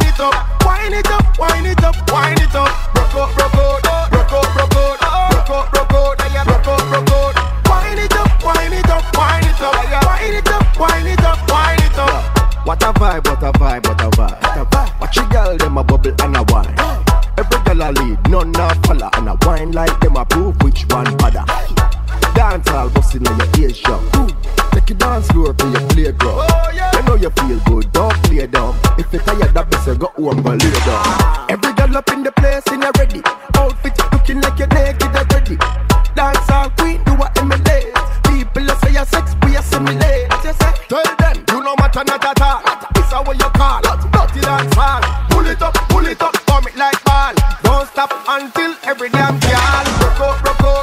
B: What a vibe. Watch your girl, them a bubble and a wine. Every girl a lead, none a follow. And a wine like them a prove which one other. Dance all bustin' on your ears shop. Take your dance floor to your playground. You know you feel good, don't play dumb. If you tired that best, you go home and lay down. Every girl up in the place in a ready. Outfit looking like you're naked already. Dance all queen, do what emulate. People say you're sex, we assimilate. Tell them, you know matter not at all. This is what you call dirty dance hall. Pull it up, form it like ball. Don't stop until every damn girl broke out.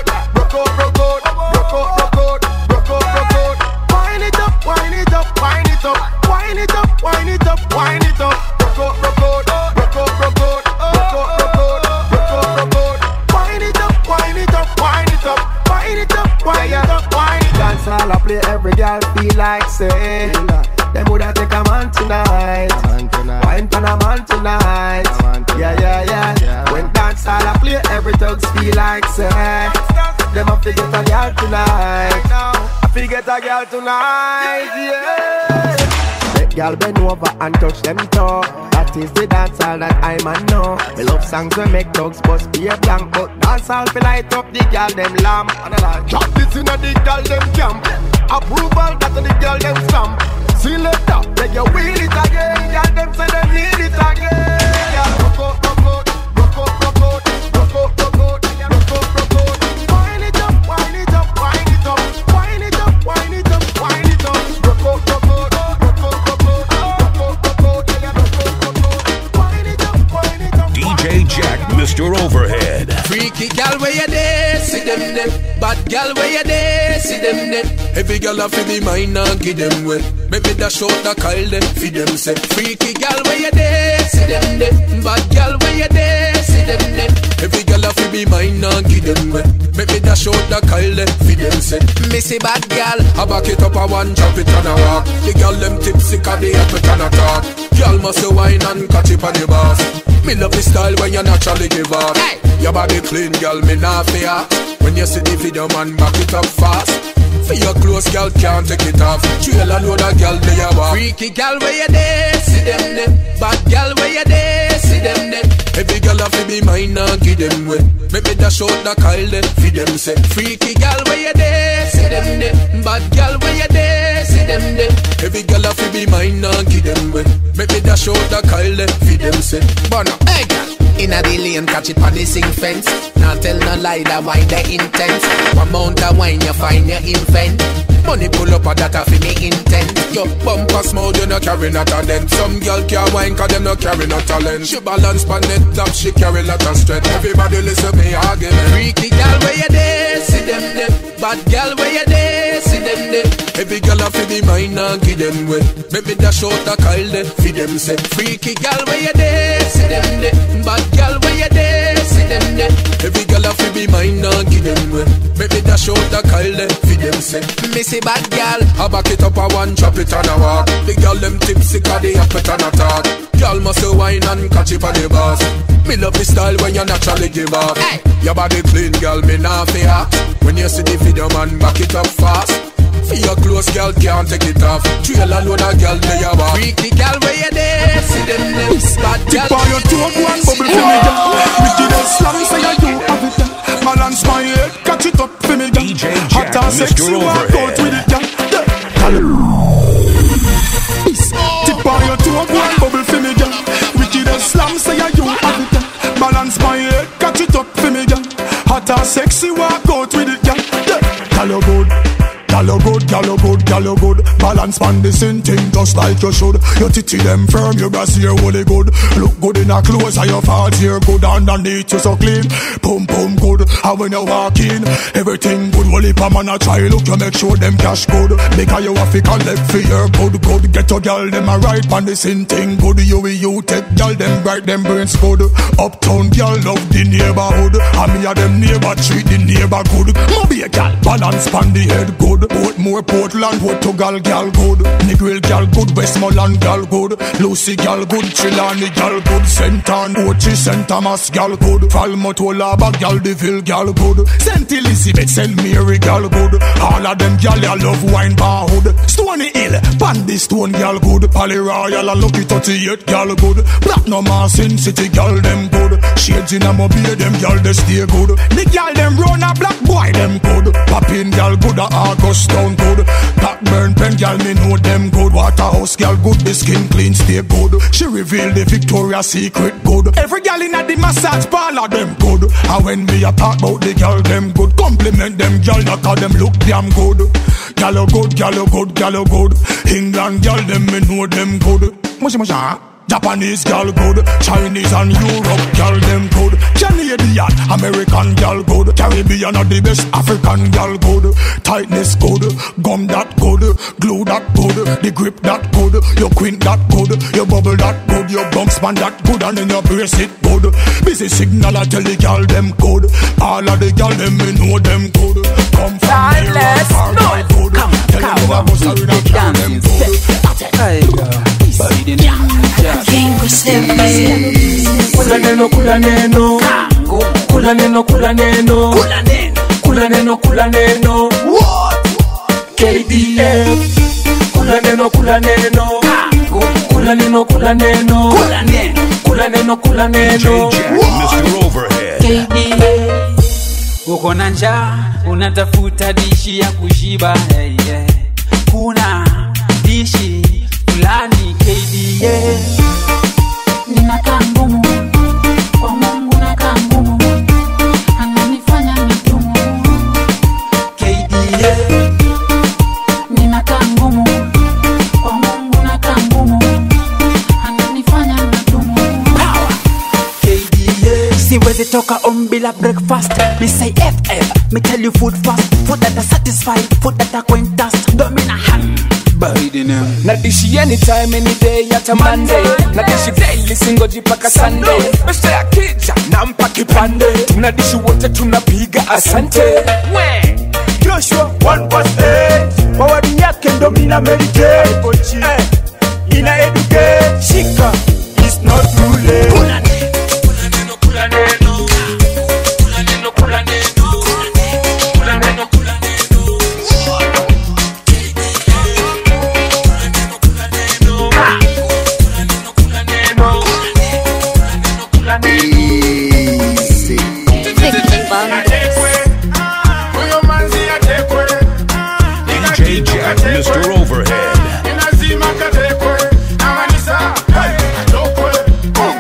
B: Wind it up. Broke out. Dance hall I play, every girl feel like say. Them woulda take a man tonight. Wine pan a man tonight. Yeah. When dance hall I play, every thugs feel like say. Them have to get a girl tonight. I feel get a girl tonight, yeah. Let girl bend over and touch them toe. That is the dance hall that I'm a know. We love songs we make dogs bust be a blank, but dance hall feel light up the girl them lamb. Drop this in the girl them camp. Approval that the girl them stamp. See later, then you wheel it again. Girl them say them need it again. Rock out. Wind it up. Rock out.
A: DJ Jack, Mr. Overhead.
M: Freaky gal where you there, see them there. Bad gal where you there, see them there. Every gal a fi be mine and give them wet. Make me dash out the Kyle them, feed them say. Freaky gal where you there, see them there. Bad gal where you there, see them there. Every gal a fi be mine and give them wet. Make me dash out the Kyle them, feed them say. Missy bad gal, I back it up a one, chop it and a walk. The gal them tipsy 'cause they have it and a talk. Gal must wine and catch it on the boss. Me love the style when you naturally give up. Hey. Your body clean, girl, me not fear. When you see the video, man, back it up fast. For your clothes, girl, can't take it off. Trail a load of girl, they are walk. Freaky girl, where you there? See them there. Bad girl, where you there? See them there. Every girl have to be mine and give them way. Make me dash out the Kyle there. Feed them say. Freaky girl, where you there? See them there. Bad girl, where you there? See them there. Every girl have to be mine and give them way. Make me dash out the Kyle there. Feed them say. Bono, hey girl. Inna the lane, catch it on the sing fence. Now tell no lie, that wine the intense. One mount of wine, you find your infant. Money pull up a data for me intent. Your bumper smooth, you no carry no talent. Some girl can't wine 'cause them no carry no talent. She balance pan net top, she carry lot of strength. Everybody listen me argument. Freaky girl where you there, see them there. Bad girl where you there, see them there. Every girl have to be mine and give them way. Make me dash out the Kyle there, feed them say. Freaky girl where you there, see them there. Bad girl where you there, see them there. Every girl have to be mine and give them way. Make me dash out the Kyle there, feed them say. Missy bad girl, I back it up a one, chop it and a walk. The girl them tipsy 'cause they have it and a talk. Girl must wine and catch it on the boss. Me love the style when you naturally give up. Hey. Your body clean, girl, me not fear. When you see the video, man, back it up fast. For your clothes, girl, can't take it off. Trail a load of girl, they are walk. Freaky girl, where you there? See them lips, bad girl.
E: Tip on your toe, one bubble for me, girl. Wicked and slang, say you
O: sexy walk out with it, girl. Tip on your toe, go and bubble for me, girl. Wicked as slam, say you have it, girl. Balance my head, catch it up for me, girl. Hot and sexy walk out with it, girl. Girl, you good. Girl, you good, girl, you good, girl, you good. Balance man, this in thing just like you should. Your titty them firm, your brassiere really good. Look good in a clothes and your fat here good. Underneath you so clean, pum pum good. And when you walk in, everything good. Well, if a man a try look, you make sure them cash good. Because you have to collect for your good. Get your girl, them a right on this in thing good. You take girl, them bright, them brains good. Uptown girl love the neighborhood. And me a them neighbor treat the neighbor good. Moby a girl, balance pan the head good. Portmore, Portland, Portugal, gal good. Negril, gal good. Westmoreland, gal good. Lucy, gal good. Chilani, gal good. St. Anne, Ochi, St. Thomas, gal good. Falmotolaba, gal Deville, gal good. St. Elizabeth, St. Mary, gal good. All of them gal, I love wine bar hood. Stony Hill, Pandy Stone, gal good. Pally Royal, I lucky 38, gal good. Platinum, Sin City, gal them good. Shades in a mobile, them gal they stay good. The gal them run a black boy, them good. Poppin' gal good, a August town good. Blackburn pen gal me know them good. Waterhouse gal good, the skin clean stay good. She reveal the Victoria's Secret good. Every gal in a the massage parlor them good. And when me a talk about the gal them good, compliment them gal that call them look damn good. Gal you good, gal you good, gal you good. England gal them me know them good. Musha. Japanese gal good, Chinese and Europe gal them good, Canadian, American gal good, Caribbean are the best, African gal good, tightness good, gum that good, glue that good, the grip that good, your quint that good, your bubble that good, your bump span that good, and then your brace it good. Busy signal I tell the gal them good, all of the gal them me know them good. Come from here and far gal good, tell them what was in a gal them good.
F: Kula neno, kula neno, kula neno, kula neno, kula neno, kula neno. KDF. Kula neno, kula neno, kula neno, kula neno, kula neno, kula neno.
A: Mr. Overhead.
F: KDF. Uko na njaa, unatafuta dishi ya kushiba. Hey, yeah. Kuna dishi fulani KDF.
U: Ninakaa ngumu, kwa Mungu nakaa ngumu, ananifanya mitumu.
F: KDF.
U: Ninakaa ngumu, kwa Mungu nakaa ngumu, ananifanya mitumu.
F: KDF. Siwezi toka bila breakfast. Me say FF, me tell you food fast. Food that are satisfied, food that are going dust. Domina hand.
V: Nadishi anytime, any day, hata Monday. Nadishi daily, singoji paka Sunday. Mr. Akija, nampa kipande. Tunadishi wote tunapiga asante. Joshua 1:8. Wawadi yake ndo mina meditate. Ina educate. Shika, it's not too late. Kula neno, kula neno. Kula neno, kula neno. Kula neno, kula neno.
A: DJ Jack, Mr. Overhead.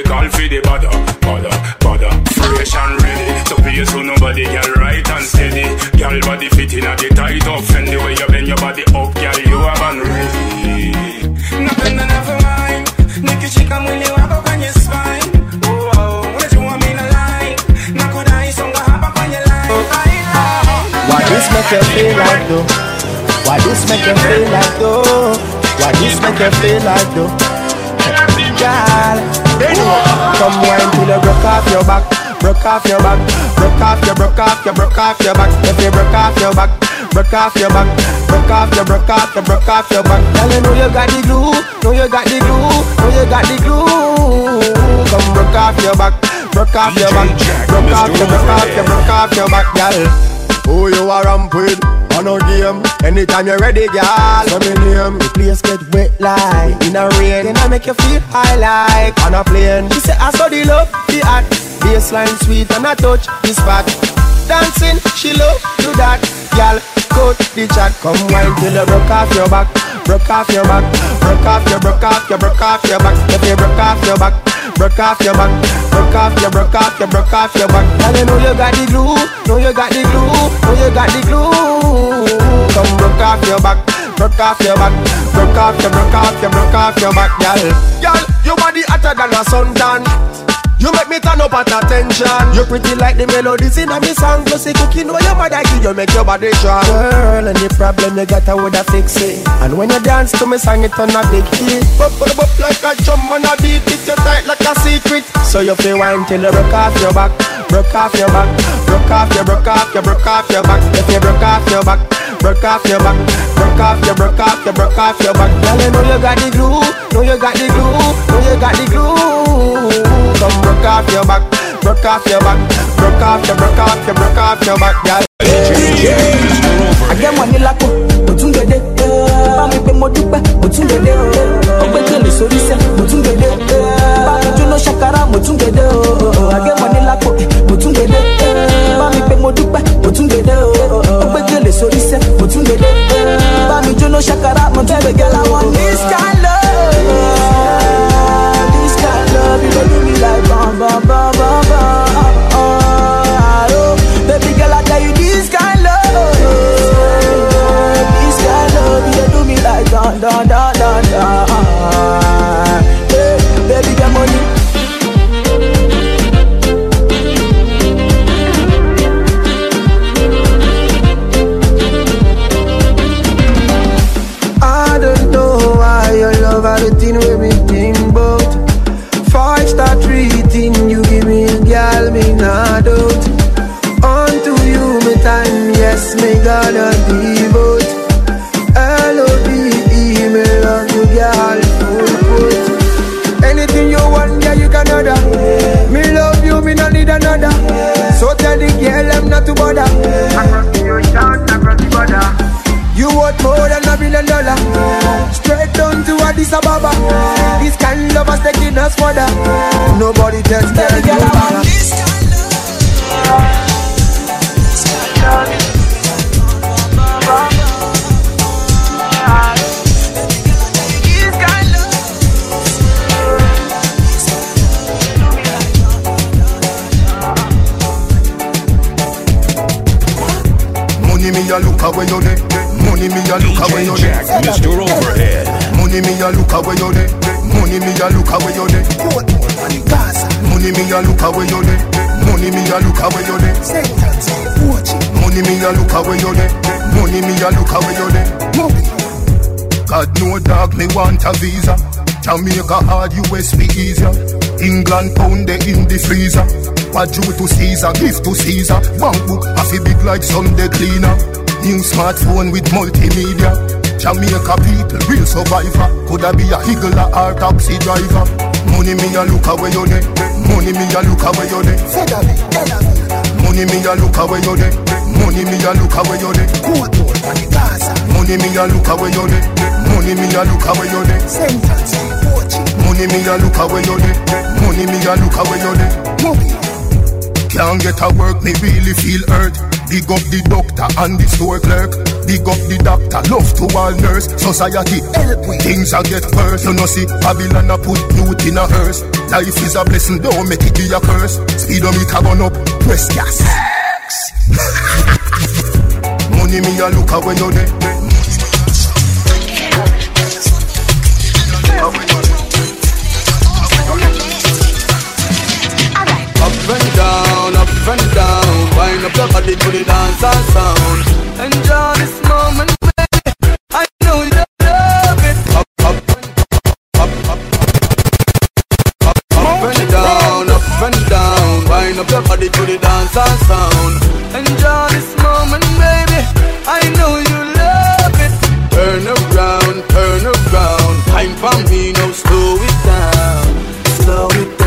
M: call for the bother. Fresh and ready, so please so nobody girl right and steady. Girl body fitting at the tight up, and the way you bend your body up, girl you have unready.
D: Nothing never mind. Nikki chica mwili wako kwenye spine. Unajua mimi na lie. Na kudai songa hapa kwenye line.
B: Why this make you feel like though? Why this make you feel like though? Why this make you feel like though? Girl, come wine till you broke off your back. Broke off your back, broke off your back. If you broke off your back, broke off your back, broke off your back. Girl, you know you got the glue, know you got the glue. Come broke off your back, broke off your back, broke off your back, girl. Who you are ramp with? On a game, anytime you're ready, girl. Come in here, the place get wet like in a rain. Then I make you feel high like on a plane. She say I saw the love, the art, baseline sweet and I touch the spot. Dancing, she love do that, girl. Coat the chat, come wine till you broke off your back, broke off your back, broke off your back. If you broke off your back, broke off your back, broke off your back. Girl, you know you got the glue, know you got the glue. Come broke off your back, broke off your back, broke off your back, girl. Girl, your body hotter than a suntan. You make me turn up at attention. You pretty like the melodies in a me song. Plus the cooking where your mother give you make your body strong. Girl, any problem you got I woulda fix it. And when you dance to me song it on a big hit. Bop like a drum on a beat. It you tight like a secret. So you feel wine till you broke off your back, broke off your back, broke off your back. If you broke off your back, broke off your back, broke off your back. Girl, you know you got the glue, know you got the glue. Come broke off your back, broke off your back, broke off your back, girl.
F: I get money like Otungede, Bami pe mo dupe, Otungede, Ogbekele sori se, Otungede, Bami Juno Shakara, Otungede, I get money like Otungede, Bami pe mo dupe, Otungede, Ogbekele sori se, Otungede, Bami Juno Shakara, Otungede, girl I want this kind love, you don't do me like bam. Baby girl, I tell you this kind love, you don't do me like da. Hey, baby, get money.
E: I don't know why your love everything with me think about. 5-star treating you give me a girl, me not doubt. Unto you, me time, yes, me gonna devote. L-O-V-E, me love you, girl, full put. Anything you want, yeah, you can order. Me love you, me not need another. So tell the girl, I'm not to bother. Across you shout, across the border. You want more than $1 billion. Straight down to Addis Ababa. This kind of lovers taking us further. Nobody tells me you better. This kind
O: Money me a look away you there. Money me a look away you there.
A: Mr. Overhead.
O: Money me a look away you there. Money me a look away you there. Money me a look away you there. Money me a look away you there. Money me a look away you there. Money me a look away you there. God no dog me want a visa. Jamaica hard, US be easier. England pound they in the freezer. What due to Caesar, give to Caesar. Bank book half a big like Sunday cleaner. New smartphone with multimedia. Jamaica people, real survivor. Coulda be a higgler or taxi driver. Money me a look away you there. Money me a look away you there. Money me a look away you there. Money me a look away you there. Money me a look away you there. Money me a look away you there. Money me a look away you there. Money me a look away you there. Can't get a work, me really feel hurt. Big up the doctor and the store clerk. Big up the doctor, love to all nurse. Society help we, things a get worse. You know see, Babylon a put youth in a hearse. Life is a blessing, don't make it be a curse. Speedometer gone up, press gas. Money me a look away you there.
C: Up and down, wind up your body to the dance and sound. Enjoy this moment, baby. I know you love it. Up and down, wind up your body to the dance and sound. Enjoy this moment, baby. I know you love it. Turn around, time for me now. Slow it down.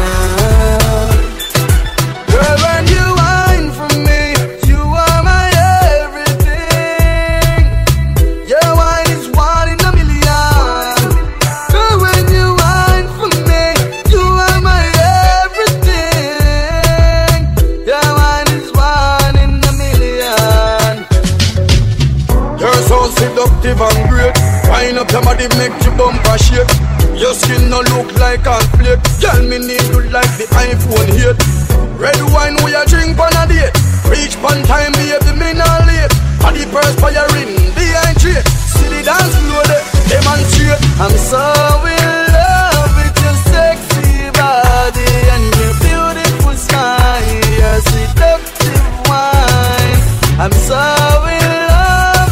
C: Girl, when you whine for me, you are my everything. Your wine is one in a million. Girl, when you whine for me, you are my everything. Your wine is one in a million. You're so seductive and great. Wind up your body, make your bumper shake. Your skin no look like a flake. Girl, me need you like the iPhone 8. Red wine we a drink on a date. Reach one time, baby, me not late. And the perspiring, dehydrate. See the dance floor, demonstrate. I'm so in love with your sexy body and your beautiful smile, your seductive wine. I'm so in love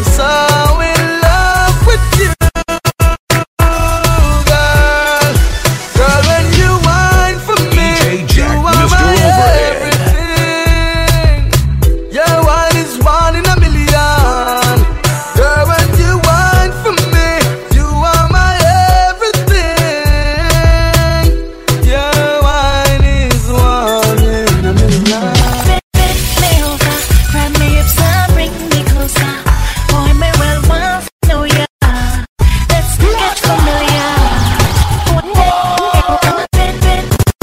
C: with you. Girl, when you whine for me, you are my everything. Your wine is one in a million. Girl, when you whine for me, you are my everything. Your wine is one in a million.
U: Bend me over, grab me hips and bring me closer. Boy, me well want to know ya. Let's get familiar. Bend me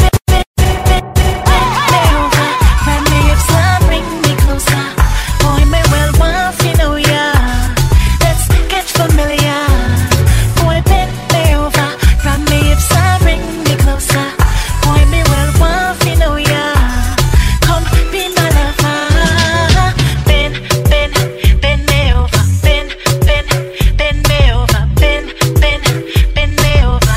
U: over, grab me hips and bring me closer. Boy, me well want to know ya. Let's get familiar. Boy, bend me over, grab me hips and bring me closer. Boy, me well want to know ya. Come be my lover. Bend me over, bend me over, bend me over,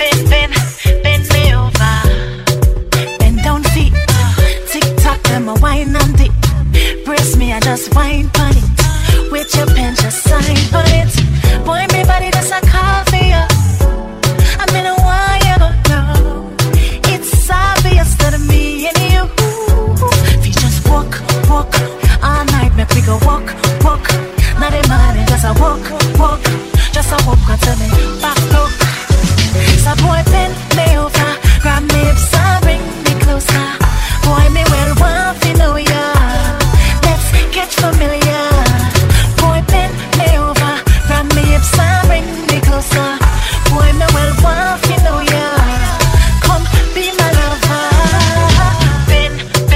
U: bend me over. Bend down feet, tick tock, them a wine on it. Brace me, I just wine on it. With your pen, just sign on it. Boy, me body just a call for you. I mean, why you don't know? It's obvious that me and you. We just walk all night, make we go walk. Not a man, just a walk, just a walk until me back look. So boy, bend me over, grab me hips and bring me closer. Boy, me well want to know ya. Let's get familiar. Boy, bend me over, grab me hips and bring me closer. Boy, me well want to know ya. Come be my lover. Bend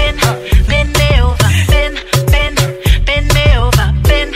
U: me over, bend me over,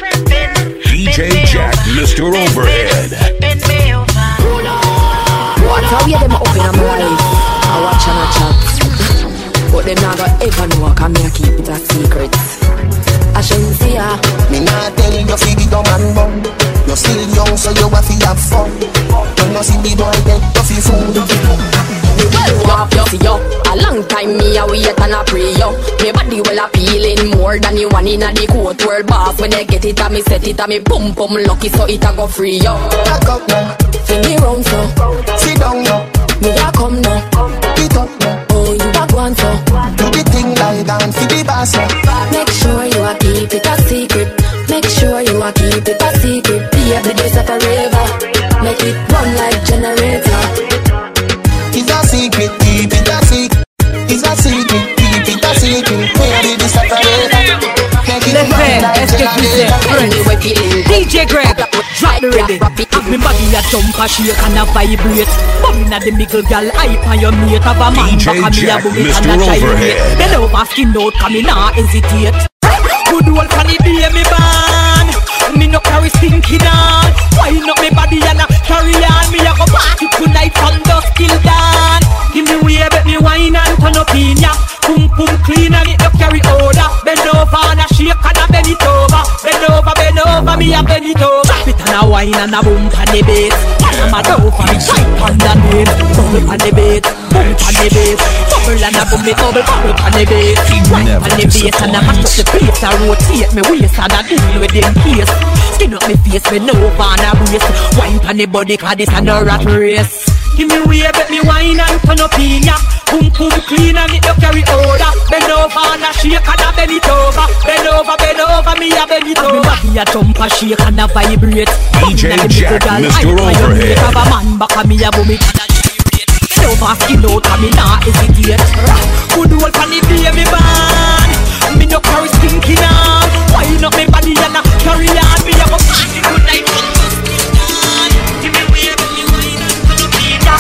A: DJ Jack, Mr. Overhead.
U: bend me over.
G: What how you them up in my life? I watch and I chat, but them not gonna ever know. Can me keep it a secret? I shouldn't see ya.
K: Me not tell you fi be dumb and bum. You still young, so you have to have fun. You know see the boy dead, you fi fool.
G: Me well want to see you. A long time me a wait and a pray you. Me body well appealing more than you one inna the court world boss. When they get it and me set it and me pum lucky so it a go free you.
K: Back up now,
G: fling me round so.
K: Sit down now,
G: me a come now.
K: Pick up now,
G: oh you a go on so.
K: Do the thing like down fi the boss now.
G: Make sure you a keep it a secret. Make sure you a keep it a secret. Baby this a forever. Make it run like generator.
K: It's a secret, keep it a secret. It's a secret, keep it a secret. Baby this a forever.
I: Est-ce que tu sais, DJ Greg, drop the ready. Have me body a jump a shake and a vibrate. Bumming at the middle girl, hype on your mate. Have a man back and me a boom it and a gyrate. Bend over, skin out, come in, nah hesitate. Good old funny be me band. Me no carry stinking on. Wind up me body and carry on. Me a go party tonight from dusk till dawn. Give me way, bet me wine and turn up in ya. Pum pum clean and it no carry odor. Bend over and a shake and a bend it over. Bend over, me a bend it over. Chop it and a wine and a boom on the bass. I'm a dope and me tight on the beat. Bubble on the beat, boom on the bass. Bubble and a boom, me bubble on the bass. Wine on the bass and a mash up the bass. I rotate me waist and a deal with them case. Skin up me face, me no over and a brace. Wine on the body 'cause this a no rat race. Give me way, bet me wine and turn up in ya. Pum pum clean and it no carry odor. Bend over and a shake and a bend it over. Bend over, me a bend it over. Me body a jump a shake and a vibrate.
A: DJ Jack, Mr. Overhead.
I: Have a man back and me a boom it and a vibrate. Bend over, skin out and me nah hesitate. Good old funny baby band. Me no carry stinking on. Wine up me body and a carry on. Me a go party good night from dusk till dawn. Give me way, bet me wine and turn up in ya.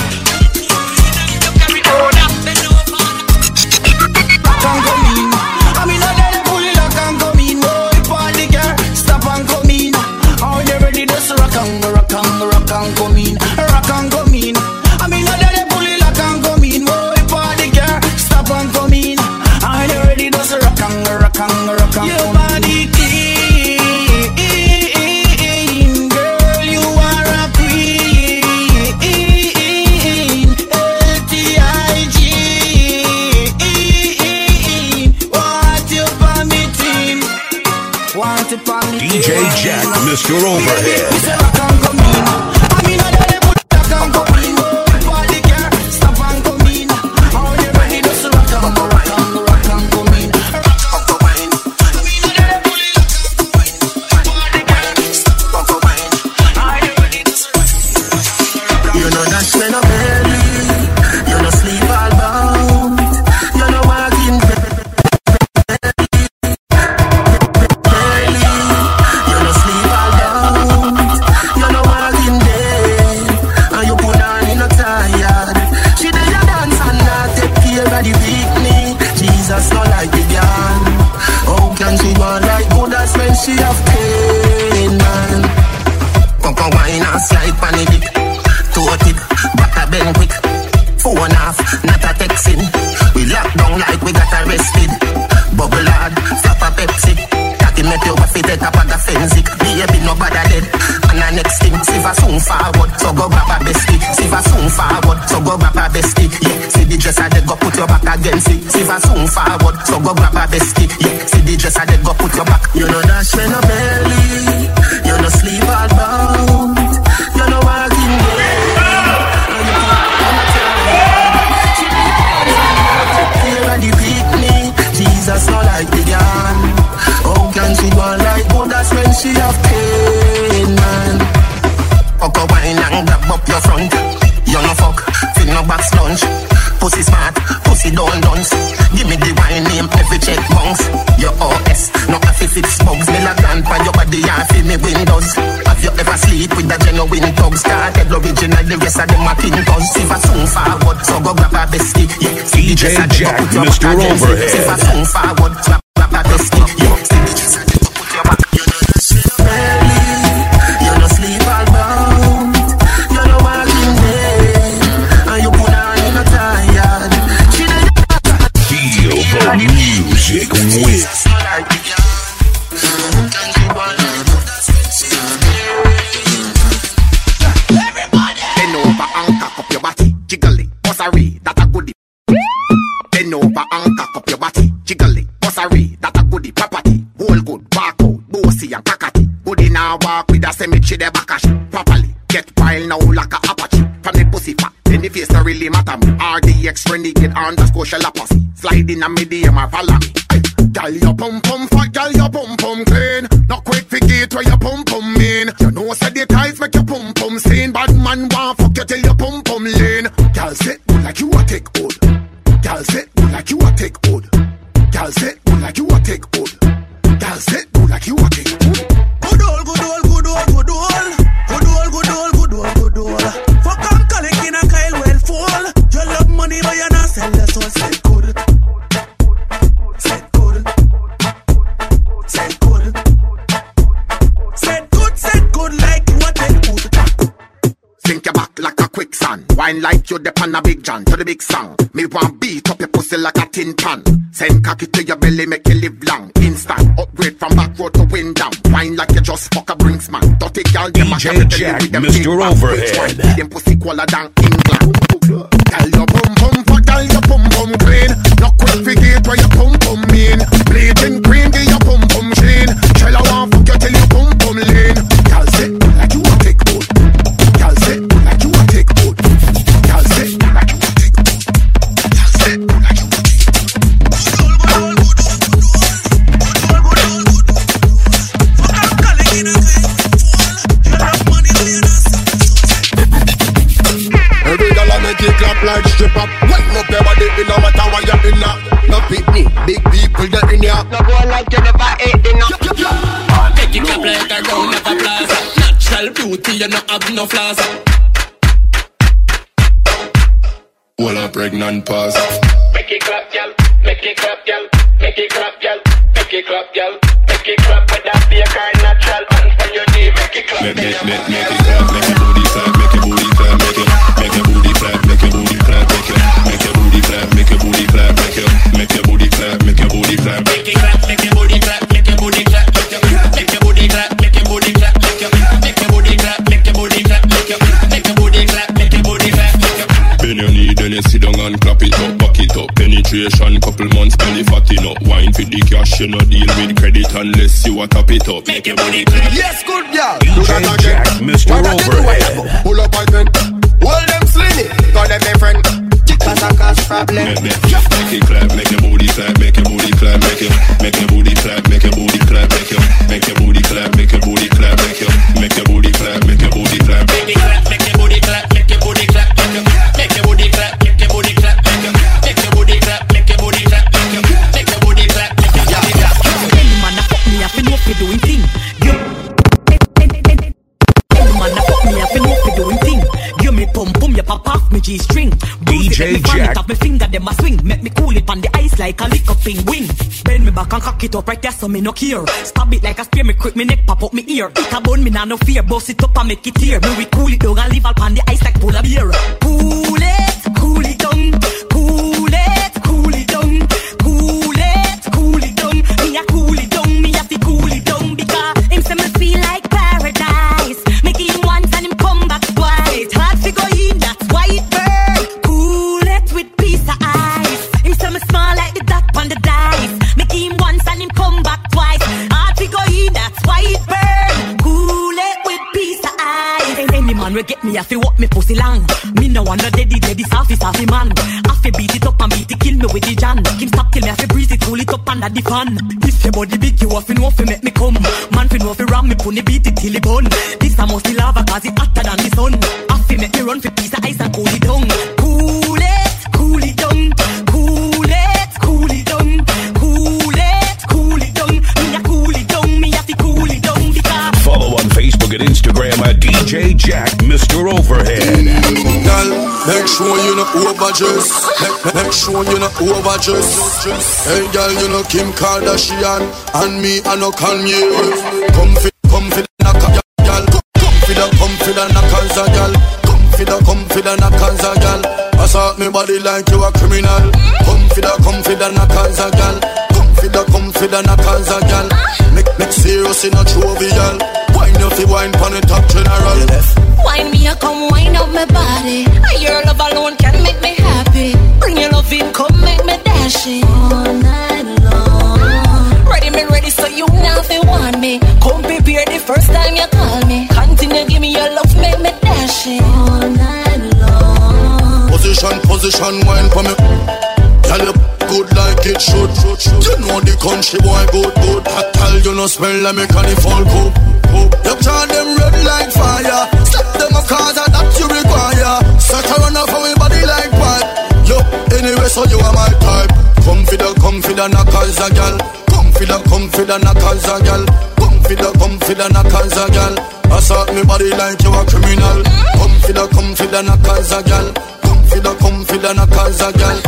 Q: Can't come in. I mean, I let pull it like can't come in. Boy, party girl, stop and come in. How you ready to rock and come in, rock and come in. I mean, I let pull it like can't come in. Boy, party girl, stop and come in. How you ready to rock and come in? Your body clean, girl, you are a queen. LTIG.
A: DJ Jack, Mr. Overhead.
K: You know that's when I'm early. You know sleep all bound. You know walking she have pain, man. Come wine and slide pan it. Toe tip, back a bend quick. Phone off, not a texting. We lock down like we got arrested. Bubble hard, flap a Pepsi. Cocky make you waffy take up at the fence. Baby nobody dead. And the next thing, Siva soon forward, so go grab a bestie. Siva soon forward, so go grab a bestie. Yeah, see the dress I go put your back against it. Siva soon forward, so go grab a bestie. Yeah, see the dress I go put your back. You know that's when I belly. You know sleep all bound. You know walking dead. The beat me, Jesus not like the gun. How can she go like good? That's when she have pain, man. Go wine and grab up your front. You no fuck, feel no back lunch. Pussy smart, pussy don't dance. Give me the wine name, every check bounce. Your OS, no have to fix bugs. Me la grandpa, your body and feel me windows. Have you ever sleep with the genuine thugs? Started original, the rest of them are pinkos. Siva soon forward, so go grab a bestie. Yeah, see the dress
A: Jack, Mr. Overhead.
K: Siva soon forward, so grab a bestie. Yeah, see the dress go put your back. You know that shit belly. You know sleep all bound. You know walking dead. And you put on in a tired.
A: Feel the music with
H: bend over and cock up your body, jiggle it, bossary, that a goodie. Bend over and cock up your body, jiggle it, bossary, that a goodie. Property, whole good, bark out, bossy and cockatty. Goodie now walk with a cemetery, the backash properly. Get wild now like a apache. From the pussy fat, then the face don't really matter me. RDX renegade underscore shalapossy. Slide in a medium or follow me. Girl, your pum pum fat, girl, your pum pum clean. Not quick forget where your pum pum mean. You know say the ties make your pum pum seen. Bad man want fuck you till your pum pum lean. Girl say good like you a take hold. Girl say good like you a take hold. Girl say good like you a take hold. Girl say good like you a take hold.
Q: Good old, good old, good old, good old. Good old, good old, good old, good old. Fuck and collect in a Kyle well full. You love money but you not sell the soul. Say good. Say good. Say
H: put you dep on a big John to the big song. Me want beat up your pussy like a tin pan. Send cocky to your belly, make you live long. Instant upgrade from back road to wind down. Wine like you just fuck a Brinks man. Dirty girl, them a carry
A: Jack,
H: with them
A: Mr. Overhead.
H: Them pussy cooler than England. Tell your bum bum for tell your bum bum clean. No quick figure where your bum bum mean. Bleaching green, give your bum bum sheen. Shell I want fuck you till your bum bum lean. Girl say like you want take hold. Girl say like you want take hold. Girl say like you want take hold. Girl say like you want take hold.
O: Every girl I make it clap like strip up. Wind up your body, it no matter what you're in. No picnic, big people that in here. No go like you never ate dinner.
L: Make it clap like a round of applause. Natural beauty, you not have no flaws.
M: Well, a pregnant pause.
L: Make it clap, girl. Make it clap, girl. Make it clap, girl. Make it clap, girl. Make it clap with that be a car natural. And for your knee, make it clap.
M: Make it clap, make your booty clap, make your booty clap, make your booty clap, make your booty clap, make your booty clap, make your booty clap, make your booty clap, make your booty clap.
L: Make it clap, make your booty clap, make your booty clap, make your booty clap, make your booty clap, make your booty clap, make your booty clap, make your booty clap, make your booty clap.
M: Bend your knee, then you sit down and clap it up, back it up. Penetration, couple months, belly fatting up. Wine for the cash, you no deal with credit unless you a top it up.
L: Make your booty clap.
O: Yes, good girl.
A: DJ Jack, Mr. Overhead.
O: Pull up and then hold them slinny. Call them my friend. Cause a cash problem.
M: Make it clap, make your booty clap, make your booty clap, make your booty clap, make your booty clap, make your booty clap, make your booty clap, make your booty clap, make your booty clap.
L: Make it clap, make your booty clap, make your booty clap, make your booty clap, make your booty clap, make your booty clap, make your booty clap, make your booty clap, make your booty clap.
I: Any man a fuck me, I feel no fi doing thing. Any man a fuck me, I feel no fi doing thing. Give me pum pum, you pop off me G-string.
A: DJ Jack.
I: Off me finger, them a swing. Make me cool it on the ice like a lick up penguin. Bend me back and cock it up right there, so me no care. Stab it like a spear, me quick me neck, pop up me ear. It a bone, me nah no fear. Bust it up and make it tear. Me we cool it down and leave all on the ice like polar beer. Cool it down. Cool it down. Cool it down. Me a cool it down, me have to cool it down. Because him say me feel like paradise. Make him once and him come back twice. Hard to go in, that's why it burn. Cool it with piece of ice. Him say me small like the dot on the dice. Make him once and him come back twice. Hard to go in, that's why it burn. Cool it with piece of ice. Any man will get me, I feel walk me pussy long. Me no wanna daddy soft man. I feel beat it up and beat it, kill me with the Jan. Him stop till me, I feel breeze it, cool it up under the fan. If your body big, you have to know fi make me come. Man fi know fi ram me, pony beat it till it bun. This a mostly lava cause it hotter than the sun. I feel make me run fi piece of ice and cool it down. Cool it down. Cool it down. Cool it down. Me a cool it down, me have to cool it down because.
A: Follow on Facebook and Instagram at DJ Jack, Mr. Overhead.
O: Girl, make sure you not overdress. Make sure you not overdress. Hey girl, you know Kim Kardashian and me I no Kanye. Confident, girl. Confident, Nakanza, girl. Confident, Nakanza, girl. Assault me body like you a criminal. Confident, Nakanza, girl. Confident, Nakanza, girl. Make serious in a jovial. Wine you fi wine pon the top general.
U: Wine me a come wine up my body. Your love alone can make me happy. Bring your love in, come make me dash it all night long. Ready me ready so you now fi want me. Come prepare the first time you call me. Continue give me your love, make me dash it all night long.
O: Position, wine for me. Tell you good like it should. You know the country boy good. I tell you no smell like me can it fall cool. You turn them red like fire. Step them up cause that you require. Set a run off for me body like what? Yo, anyway so you are my type. Confident, a cause a girl. Confident, a cause a girl. Confident, a cause a girl. Assault me body like you a criminal. Confident, a cause a girl. Confident, a cause a girl.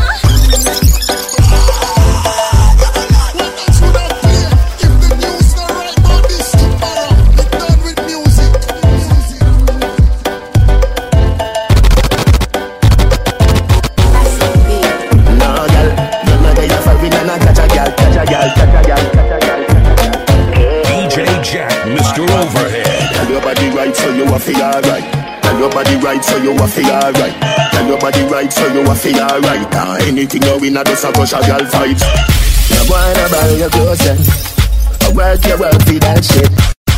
K: right, so you a feel alright. Tell your body right, so you a feel alright. Anything you win, I just a crush a girl fight. You wanna buy your clothes and work for that shit.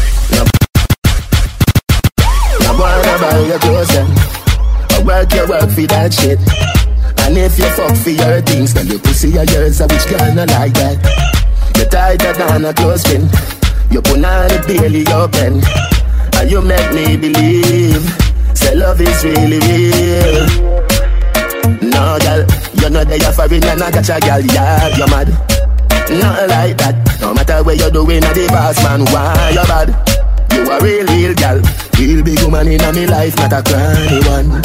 K: You wanna buy your clothes and work for that shit. And if you fuck for your things, then your pussy are yours, so which girl not like that? You tighter than a clothespin. You put on it barely open. And you make me believe say love is really real. No girl, you're not there for it and I got your girl, yeah, you're mad. Not like that. No matter what you're doing at the boss man, why you're bad? You a real girl, real big woman in my life, not a cranny one.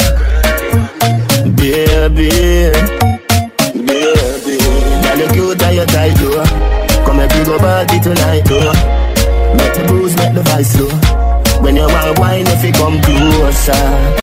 K: Baby, girl you cute and you tight though. Come and go party tonight though. Make the booze, make the vice slow. When you want wine, if you come closer.